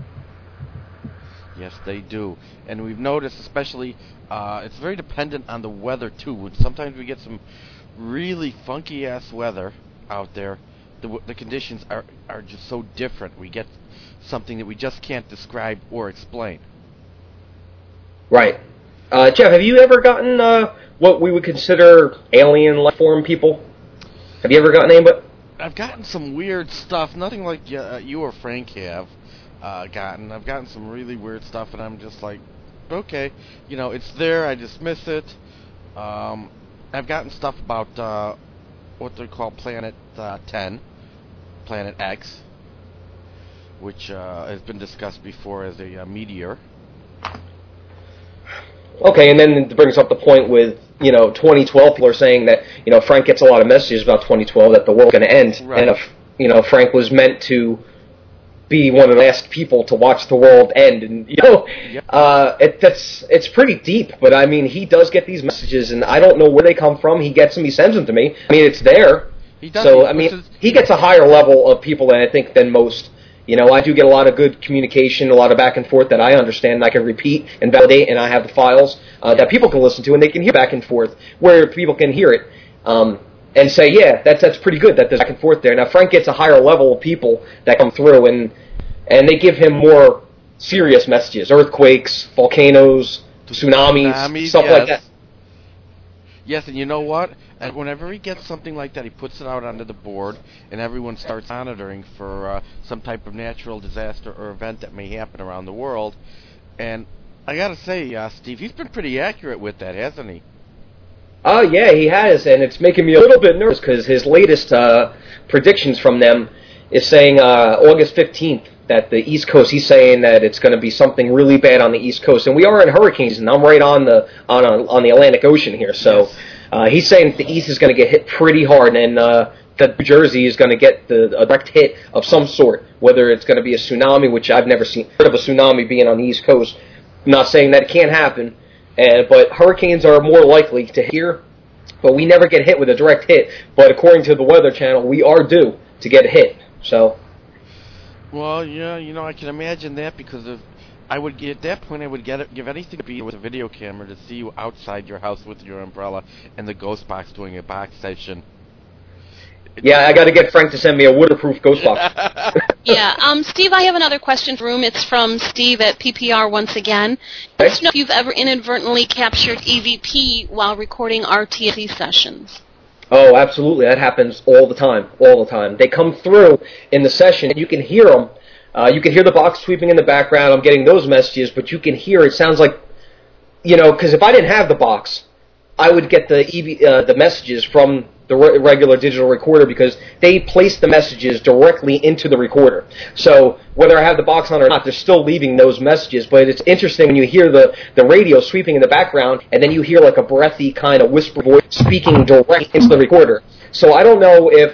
Yes, they do. And we've noticed, especially, it's very dependent on the weather, too. Sometimes we get some really funky-ass weather out there. The conditions are just so different. We get something that we just can't describe or explain. Right. Jeff, have you ever gotten what we would consider alien life form people? Have you ever gotten any? I've gotten some weird stuff. Nothing like you or Frank have gotten. I've gotten some really weird stuff, and I'm just like, okay, it's there. I dismiss it. I've gotten stuff about what they call Planet 10, Planet X, which has been discussed before as a meteor. Okay, and then it brings up the point with, 2012, people are saying that, Frank gets a lot of messages about 2012, that the world's going to end. Right. And if, Frank was meant to be one of the last people to watch the world end. And, Yep. It's pretty deep, but, I mean, he does get these messages, and I don't know where they come from. He gets them, he sends them to me. I mean, it's there. He does. So, he gets a higher level of people than most. I do get a lot of good communication, a lot of back and forth that I understand, and I can repeat and validate, and I have the files that people can listen to, and they can hear back and forth, where people can hear it, and say, yeah, that's pretty good, that there's back and forth there. Now, Frank gets a higher level of people that come through, and they give him more serious messages, earthquakes, volcanoes, tsunamis, stuff like that. Yes, and you know what? And whenever he gets something like that, he puts it out onto the board, and everyone starts monitoring for some type of natural disaster or event that may happen around the world. And I gotta say, Steve, he's been pretty accurate with that, hasn't he? Oh, yeah, he has, and it's making me a little bit nervous, because his latest predictions from them is saying August 15th, that the East Coast, he's saying that it's going to be something really bad on the East Coast, and we are in hurricane season. I'm right on the Atlantic Ocean here, so he's saying that the East is going to get hit pretty hard, and that New Jersey is going to get a direct hit of some sort, whether it's going to be a tsunami, which I've never heard of a tsunami being on the East Coast. I'm not saying that it can't happen, but hurricanes are more likely to hit here, but we never get hit with a direct hit. But according to the Weather Channel, we are due to get hit. So. Well, yeah, I can imagine that, because at that point I would give anything to be with a video camera to see you outside your house with your umbrella and the ghost box doing a box session. Yeah, I got to get Frank to send me a waterproof ghost box. Yeah, Steve, I have another question for room. It's from Steve at PPR once again. He wants to know if you've ever inadvertently captured EVP while recording RTC sessions. Oh, absolutely. That happens all the time. They come through in the session, and you can hear them. You can hear the box sweeping in the background. I'm getting those messages, but you can hear it sounds like, because if I didn't have the box, I would get the messages from the regular digital recorder, because they place the messages directly into the recorder. So whether I have the box on or not, they're still leaving those messages. But it's interesting when you hear the radio sweeping in the background, and then you hear like a breathy kind of whisper voice speaking directly into the recorder. So I don't know if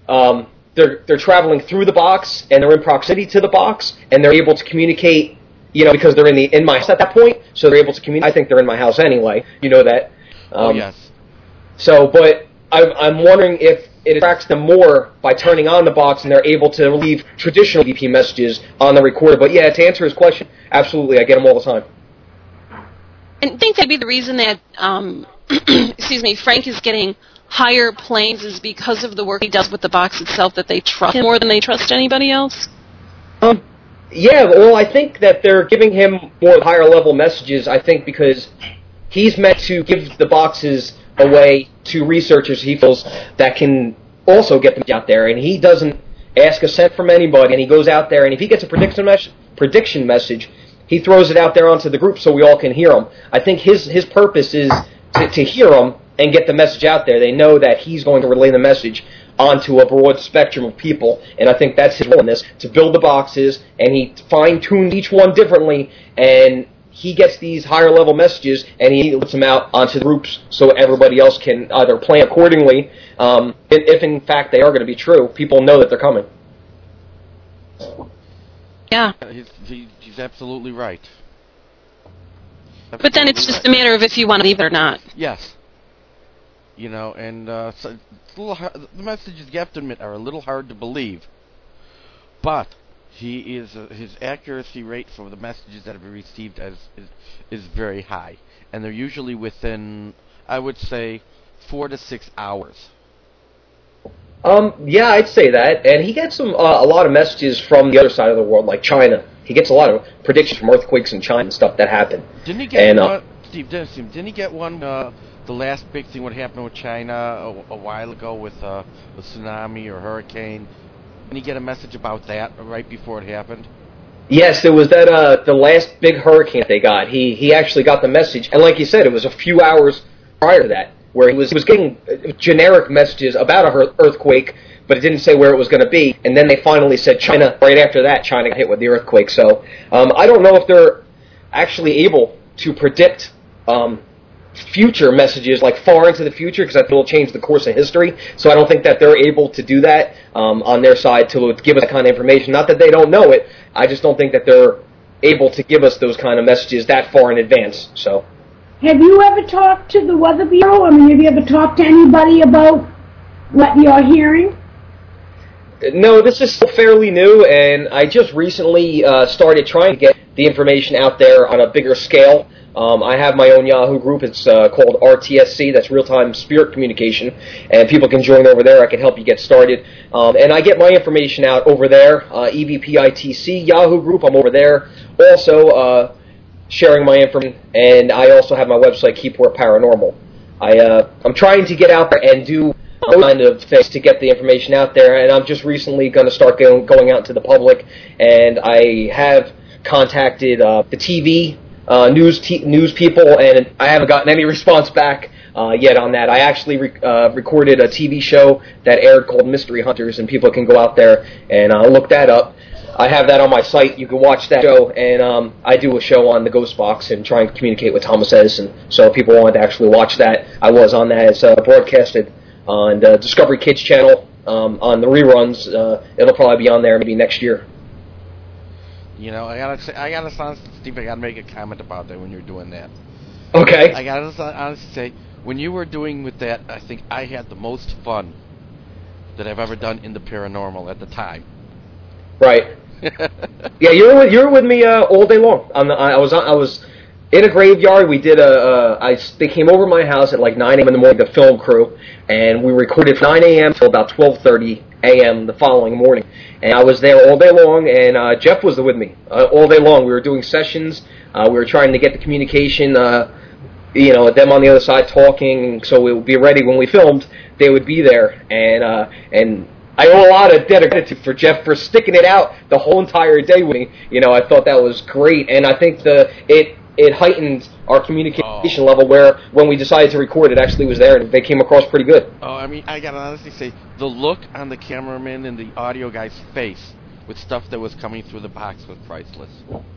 they're traveling through the box, and they're in proximity to the box, and they're able to communicate, because they're in my house at that point, so they're able to communicate. I think they're in my house anyway. You know that. Yes. So, but I'm wondering if it attracts them more by turning on the box, and they're able to leave traditional EVP messages on the recorder. But yeah, to answer his question, absolutely, I get them all the time. And I think that'd be the reason that, Frank is getting higher planes is because of the work he does with the box itself, that they trust him more than they trust anybody else? Yeah, well, I think that they're giving him more higher level messages, I think, because he's meant to give the boxes away to researchers he feels that can also get them out there, and he doesn't ask a cent from anybody, and he goes out there, and if he gets a prediction message, he throws it out there onto the group so we all can hear him. I think his purpose is to hear them and get the message out there. They know that he's going to relay the message onto a broad spectrum of people, and I think that's his role in this, to build the boxes, and he fine-tunes each one differently, and he gets these higher-level messages, and he puts them out onto the groups so everybody else can either plan accordingly. If, in fact, they are going to be true, people know that they're coming. Yeah. He's absolutely right. But then it's just a matter of if you want to believe it or not. Yes. And so it's a little hard, the messages, you have to admit, are a little hard to believe. But his accuracy rate for the messages that have been received is very high. And they're usually within, I would say, 4 to 6 hours. Yeah, I'd say that. And he gets a lot of messages from the other side of the world, like China. He gets a lot of predictions from earthquakes in China and stuff that happen. Didn't he get one, Steve, didn't he get one, the last big thing what happened with China a while ago with a tsunami or hurricane? Didn't he get a message about that right before it happened? Yes, it was that the last big hurricane they got. He actually got the message, and like you said, it was a few hours prior to that, where he was getting generic messages about a earthquake, but it didn't say where it was going to be, and then they finally said China. Right after that, China got hit with the earthquake. So I don't know if they're actually able to predict future messages, like far into the future, because I think it'll change the course of history. So I don't think that they're able to do that on their side to give us that kind of information. Not that they don't know it, I just don't think that they're able to give us those kind of messages that far in advance. So, have you ever talked to the Weather Bureau? I mean, have you ever talked to anybody about what you're hearing? No, this is still fairly new, and I just recently started trying to get the information out there on a bigger scale. I have my own Yahoo group. It's called RTSC. That's Real-Time Spirit Communication, and people can join over there. I can help you get started. And I get my information out over there, EVPITC Yahoo group. I'm over there. Also, sharing my information, and I also have my website, Keyport Paranormal. I'm trying to get out there and do kind of things to get the information out there, and I'm just recently going to start going out to the public, and I have contacted the TV news people, and I haven't gotten any response back yet on that. I actually recorded a TV show that aired called Mystery Hunters, and people can go out there and look that up. I have that on my site. You can watch that show, and I do a show on the Ghost Box and try and communicate with Thomas Edison. So if people want to actually watch that, I was on that. It's broadcasted on the Discovery Kids channel on the reruns. It'll probably be on there maybe next year. I gotta honestly, Steve, I gotta make a comment about that when you're doing that. Okay. I gotta honestly say, when you were doing with that, I think I had the most fun that I've ever done in the paranormal at the time. Right. Yeah, you were with me all day long. I was in a graveyard. We did they came over my house at like 9 a.m. in the morning, the film crew, and we recorded from 9 a.m. till about 12:30 a.m. the following morning. And I was there all day long, and Jeff was with me all day long. We were doing sessions. We were trying to get the communication, them on the other side talking, so we would be ready when we filmed. They would be there, and I owe a lot of gratitude for Jeff for sticking it out the whole entire day with me. I thought that was great, and I think it heightened our communication level, where when we decided to record, it actually was there, and they came across pretty good. Oh, I mean, I gotta honestly say, the look on the cameraman and the audio guy's face with stuff that was coming through the box was priceless.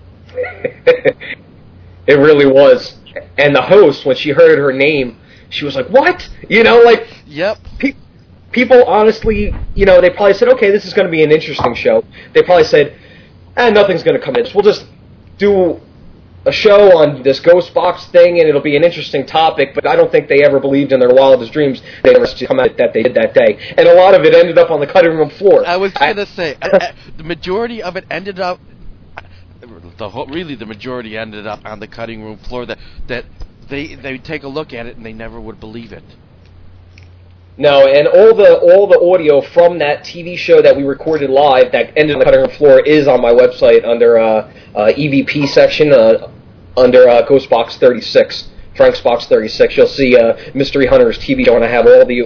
It really was. And the host, when she heard her name, she was like, "What?" Yep. People honestly, they probably said, "Okay, this is going to be an interesting show." They probably said, "Nothing's going to come in. We'll just do a show on this ghost box thing, and it'll be an interesting topic," but I don't think they ever believed in their wildest dreams they'd ever come out that they did that day. And a lot of it ended up on the cutting room floor. I was going to say, the majority of it ended up, the majority ended up on the cutting room floor, that they take a look at it and they never would believe it. No, and all the audio from that TV show that we recorded live that ended on the cutting room floor is on my website under EVP section, under Ghost Box 36, Frank's Box 36. You'll see Mystery Hunters TV show, and I have all the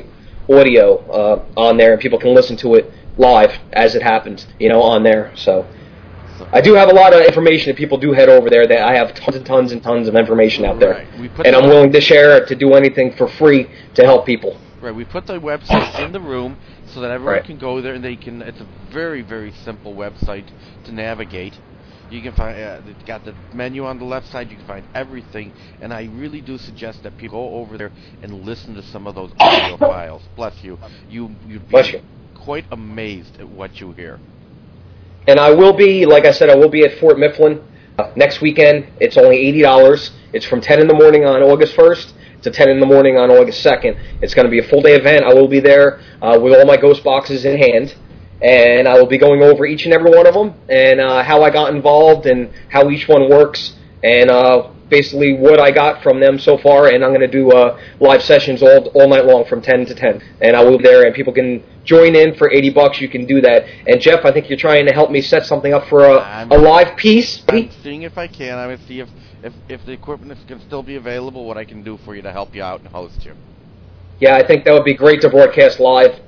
audio on there, and people can listen to it live as it happens, on there. So I do have a lot of information if people do head over there. That I have tons and tons and tons of information out there. Right. And I'm willing to share it, to do anything for free to help people. Right, we put the website in the room so that everyone Right. can go there and they can. It's a very, very simple website to navigate. You can find it's got the menu on the left side. You can find everything, and I really do suggest that people go over there and listen to some of those audio files. Bless you. You'd be quite amazed at what you hear. And I will be, like I said, I will be at Fort Mifflin next weekend. It's only $80. It's from 10 in the morning on August 1st to 10 in the morning on August 2nd. It's going to be a full-day event. I will be there with all my ghost boxes in hand, and I will be going over each and every one of them and how I got involved and how each one works and basically what I got from them so far. And I'm going to do live sessions all night long from 10 to 10. And I will be there, and people can join in for $80. You can do that. And Jeff, I think you're trying to help me set something up for a live piece. I'm seeing if I can. I'm going to see if the equipment can still be available, what I can do for you to help you out and host you. Yeah, I think that would be great to broadcast live.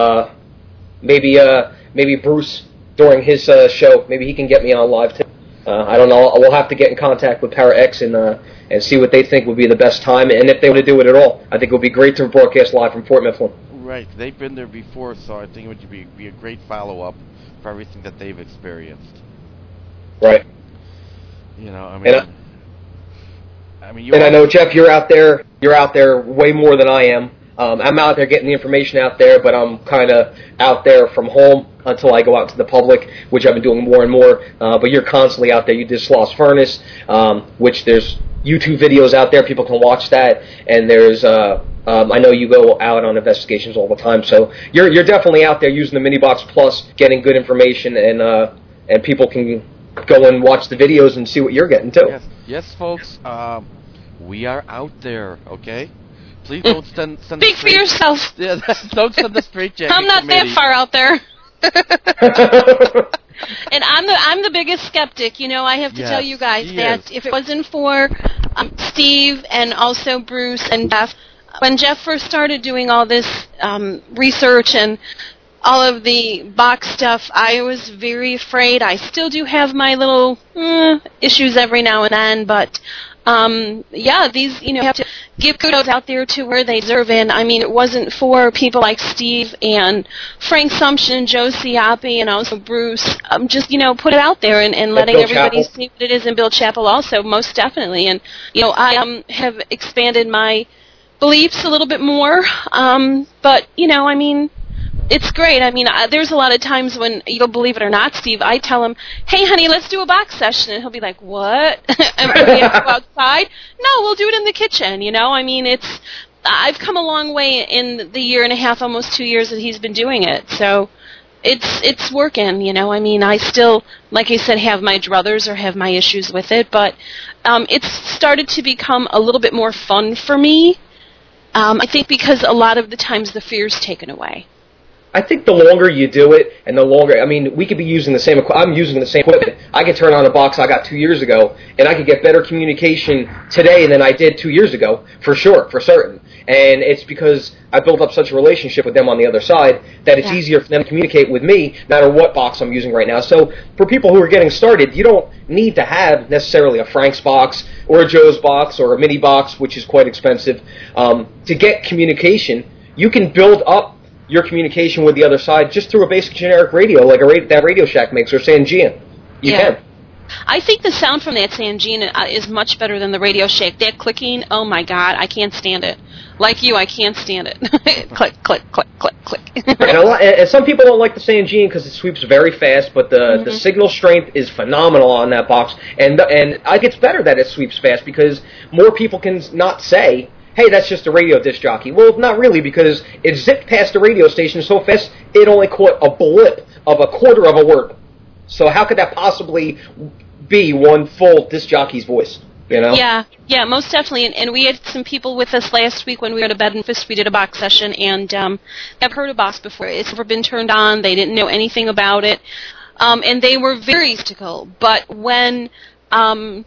Maybe Bruce during his show, maybe he can get me on live too. I don't know. We'll have to get in contact with Para X and see what they think would be the best time, and if they want to do it at all. I think it would be great to broadcast live from Fort Mifflin. Right, they've been there before, so I think it would be a great follow-up for everything that they've experienced. Right. You know, I mean, and I know, Jeff, you're out there way more than I am. I'm out there getting the information out there, but I'm kind of out there from home until I go out to the public, which I've been doing more and more. But you're constantly out there. You did Sloss Furnace, which there's YouTube videos out there. People can watch that. And there's, I know you go out on investigations all the time. So you're definitely out there using the Minibox Plus, getting good information, and people can go and watch the videos and see what you're getting too. Yes, folks. We are out there. Okay. Please don't send Speak for yourself. Yeah, don't send the straight jacket. I'm not committee. that far out there. And I'm the biggest skeptic. You know, I have to tell you guys that if it wasn't for Steve and also Bruce and Jeff, when Jeff first started doing all this research and all of the box stuff, I was very afraid. I still do have my little issues every now and then, but these, you have to give kudos out there to where they deserve. And I mean, it wasn't for people like Steve and Frank Sumption, Joe Ciappi, and also Bruce. Just, put it out there and letting everybody see what it is. And Bill Chappell also, most definitely. And, I have expanded my beliefs a little bit more. But, I mean, it's great. I mean, there's a lot of times when, you'll believe it or not, Steve, I tell him, hey, honey, let's do a box session. And he'll be like, what? And we have to go outside? No, we'll do it in the kitchen, I mean, I've come a long way in the year and a half, almost 2 years that he's been doing it. So it's working, I mean, I still, like I said, have my druthers or have my issues with it. But it's started to become a little bit more fun for me. I think because a lot of the times the fear's taken away. I think the longer you do it, and the longer, I mean, we could be using the same equipment. I'm using the same equipment. I could turn on a box I got 2 years ago, and I could get better communication today than I did 2 years ago, for sure, for certain. And it's because I built up such a relationship with them on the other side that it's easier for them to communicate with me, no matter what box I'm using right now. So for people who are getting started, you don't need to have necessarily a Frank's box or a Joe's box or a mini box, which is quite expensive. To get communication, you can build up your communication with the other side just through a basic generic radio, like that Radio Shack makes, or Sangean. You can. I think the sound from that Sangean is much better than the Radio Shack. That clicking, oh my God, I can't stand it. Like you, I can't stand it. Click, click, click, click, click. And some people don't like the Sangean because it sweeps very fast, but the signal strength is phenomenal on that box. And I think it's better that it sweeps fast because more people can not say, hey, that's just a radio disc jockey. Well, not really, because it zipped past the radio station so fast, it only caught a blip of a quarter of a word. So how could that possibly be one full disc jockey's voice, Yeah, most definitely. And we had some people with us last week when we were at a Bed and Fist. We did a box session, and have heard of box before. It's never been turned on. They didn't know anything about it. And they were very skeptical. But when one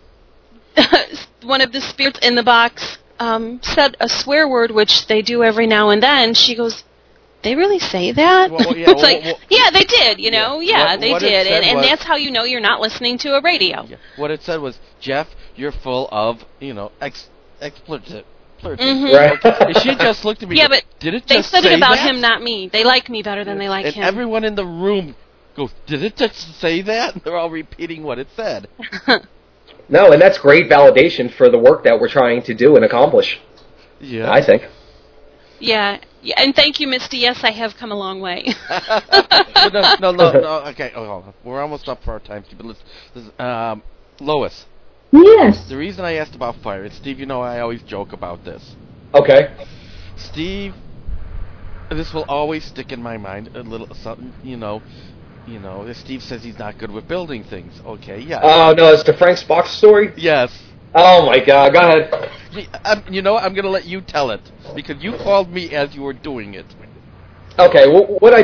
of the spirits in the box said a swear word, which they do every now and then, she goes, they really say that? Well, yeah, It's like, yeah, they did, you know. Yeah, they what it did. said And was- that's how you know you're not listening to a radio. Yeah. What it said was, Jeff, you're full of, expletive. Mhm. Right. And she just looked at me. Yeah, and goes, but did it they just said say it about that? him, not me. They like me better than they like and him. everyone in the room goes, did it just say that? And they're all repeating what it said. No, and that's great validation for the work that we're trying to do and accomplish, Yeah. I think. Yeah. And thank you, Misty. Yes, I have come a long way. no. Okay, we're almost up for our time. But listen, Lois, Yes. the reason I asked about fire, and Steve, I always joke about this. Okay. Steve, this will always stick in my mind a little something, Steve says he's not good with building things. Okay, yeah. Oh, no, it's the Frank Spock story? Yes. Oh, my God. Go ahead. I'm going to let you tell it, because you called me as you were doing it. Okay, what I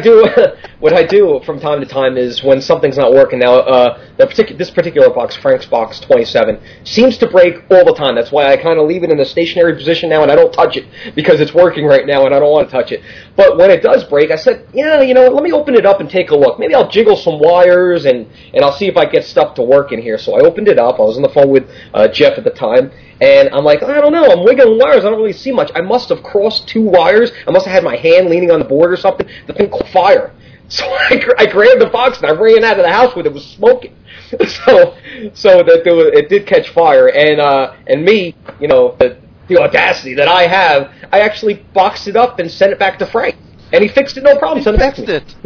do from time to time is when something's not working. Now, this particular box, Frank's Box 27, seems to break all the time. That's why I kind of leave it in a stationary position now, and I don't touch it because it's working right now, and I don't want to touch it. But when it does break, I said, let me open it up and take a look. Maybe I'll jiggle some wires, and I'll see if I get stuff to work in here. So I opened it up. I was on the phone with Jeff at the time. And I'm like, I don't know, I'm wiggling wires, I don't really see much. I must have crossed 2 wires. I must have had my hand leaning on the board or something. The thing caught fire. So I grabbed the box and I ran out of the house with it. It was smoking. So that it did catch fire. And me, the audacity that I have, I actually boxed it up and sent it back to Frank. And he fixed it, no problem. Sent it back to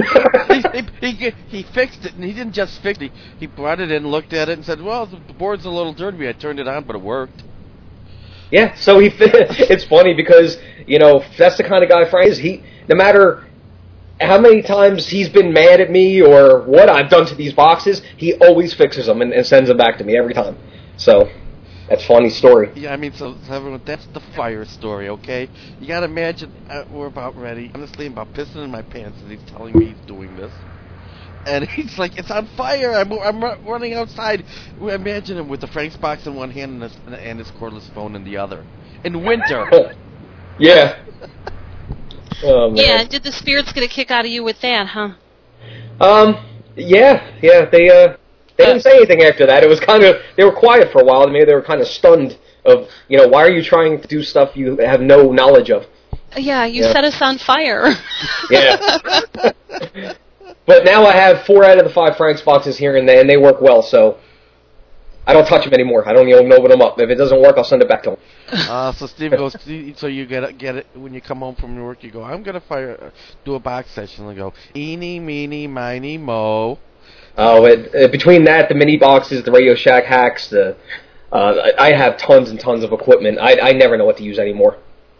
me. He fixed it, and he didn't just fix it. He brought it in, looked at it, and said, well, the board's a little dirty. I turned it on, but it worked. Yeah, so it's funny because, that's the kind of guy Frank is. No matter how many times he's been mad at me or what I've done to these boxes, he always fixes them and sends them back to me every time. So, that's a funny story. Yeah, so everyone, that's the fire story, okay? You gotta imagine, we're about ready. Honestly, I'm about pissing in my pants, and he's telling me he's doing this. And he's like, it's on fire, I'm running outside. Imagine him with the Frank's box in one hand and his cordless phone in the other. In winter. Yeah. Oh, man. Yeah, did the spirits get a kick out of you with that, huh? Yeah, they didn't say anything after that. It was they were quiet for a while. Maybe they were kind of stunned of, why are you trying to do stuff you have no knowledge of? Yeah, you set us on fire. Yeah. But now I have 4 out of the 5 Frank's boxes here, and they work well, so I don't touch them anymore. I don't even open them up. If it doesn't work, I'll send it back to him. So Steve goes, so you get it when you come home from your work, you go, I'm going to do a box session. And go, eeny, meeny, miny, mo. Oh, between that, the mini boxes, the Radio Shack hacks, I have tons and tons of equipment. I never know what to use anymore.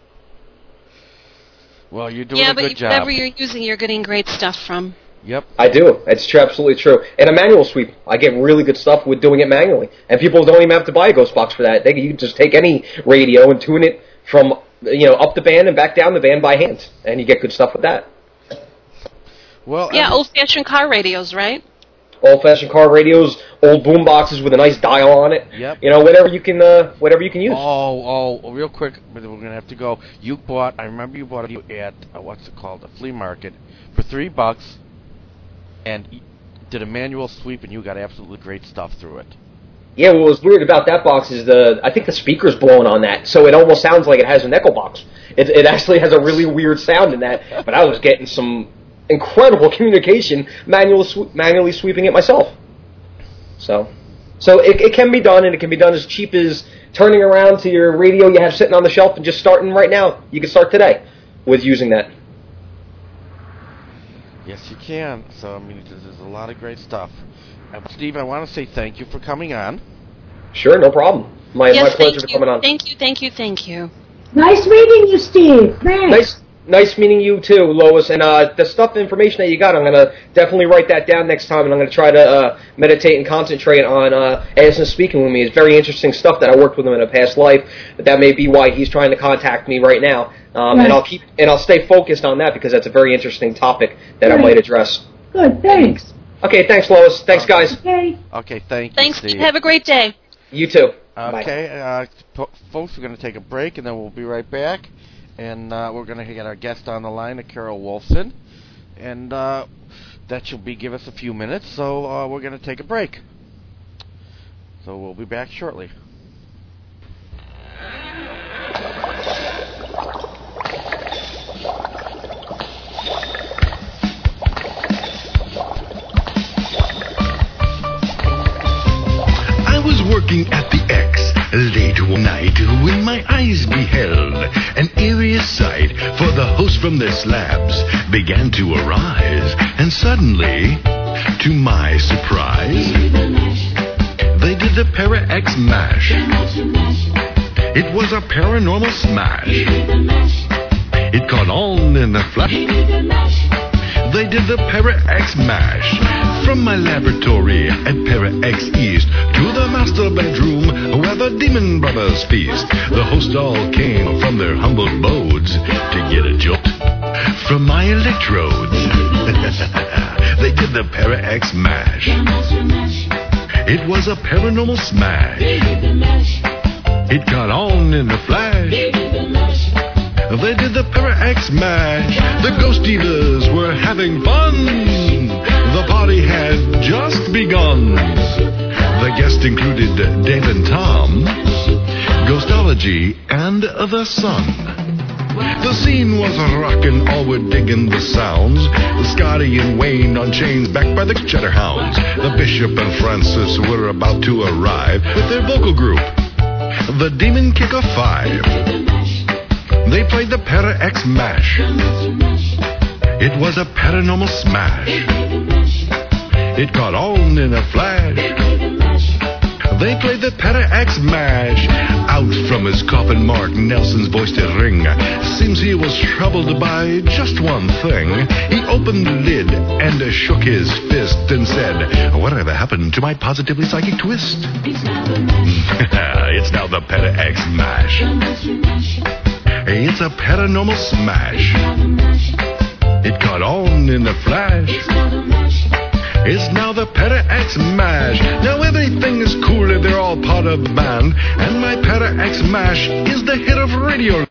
Well, you're doing a good job. Whatever you're using, you're getting great stuff from. Yep. I do. It's absolutely true. And a manual sweep. I get really good stuff with doing it manually. And people don't even have to buy a ghost box for that. You can just take any radio and tune it from, up the band and back down the band by hand. And you get good stuff with that. Well, yeah, old-fashioned car radios, right? Old-fashioned car radios, old boom boxes with a nice dial on it. Yep. Whatever you can use. Oh, real quick, we're going to have to go. I remember you bought it at, what's it called, a flea market, for $3, and did a manual sweep, and you got absolutely great stuff through it. Yeah, what was weird about that box is I think the speaker's blown on that, so it almost sounds like it has an echo box. It actually has a really weird sound in that, but I was getting some incredible communication manually sweeping it myself. So it can be done, and it can be done as cheap as turning around to your radio you have sitting on the shelf and just starting right now. You can start today with using that. Yes, you can. So, there's a lot of great stuff. Steve, I want to say thank you for coming on. Sure, no problem. My pleasure for coming on. Thank you. Nice meeting you, Steve. Thanks. Nice meeting you too, Lois. And the information that you got, I'm going to definitely write that down next time, and I'm going to try to meditate and concentrate on Addison speaking with me. It's very interesting stuff that I worked with him in a past life. That may be why he's trying to contact me right now. Right. And I'll stay focused on that because that's a very interesting topic that I might address. Good, thanks. Okay, thanks, Lois. Thanks, guys. Okay, thank you, Thanks, Steve. have a great day. You too. Okay, folks, we're going to take a break, and then we'll be right back. And we're going to get our guest on the line, Carol Wolfson. And that she'll give us a few minutes, so we're going to take a break. So we'll be back shortly. I was working at the X late one night when my eyes beheld an eerie sight, for the hosts from their slabs began to arise, and suddenly, to my surprise, they did the Para-X mash. It was a paranormal smash. It caught on in a flash. They did the Para-X mash. From my laboratory at Para-X East to the master bedroom where the Demon Brothers feast, the hosts all came from their humble abodes to get a jolt from my electrodes. They did the Para-X mash. It was a paranormal smash. It caught on in a flash. They did the Para-X mash. The ghost dealers were having fun. The party had just begun. The guests included Dave and Tom, Ghostology, and the Sun. The scene was rockin', all were digging the sounds. Scotty and Wayne on chains, backed by the Cheddar Hounds. The Bishop and Francis were about to arrive with their vocal group, the Demon Kicker 5. They played the Para-X mash. It was a paranormal smash. It caught on in a flash. They played the Para-X mash. Out from his coffin, Mark Nelson's voice did ring. Seems he was troubled by just one thing. He opened the lid and shook his fist and said, "Whatever happened to my positively psychic twist?" It's now the Para-X mash. It's a paranormal smash. It caught on in a flash. It's now the Para-X mash. Now everything is cool, they're all part of the band, and my Para-X mash is the hit of radio.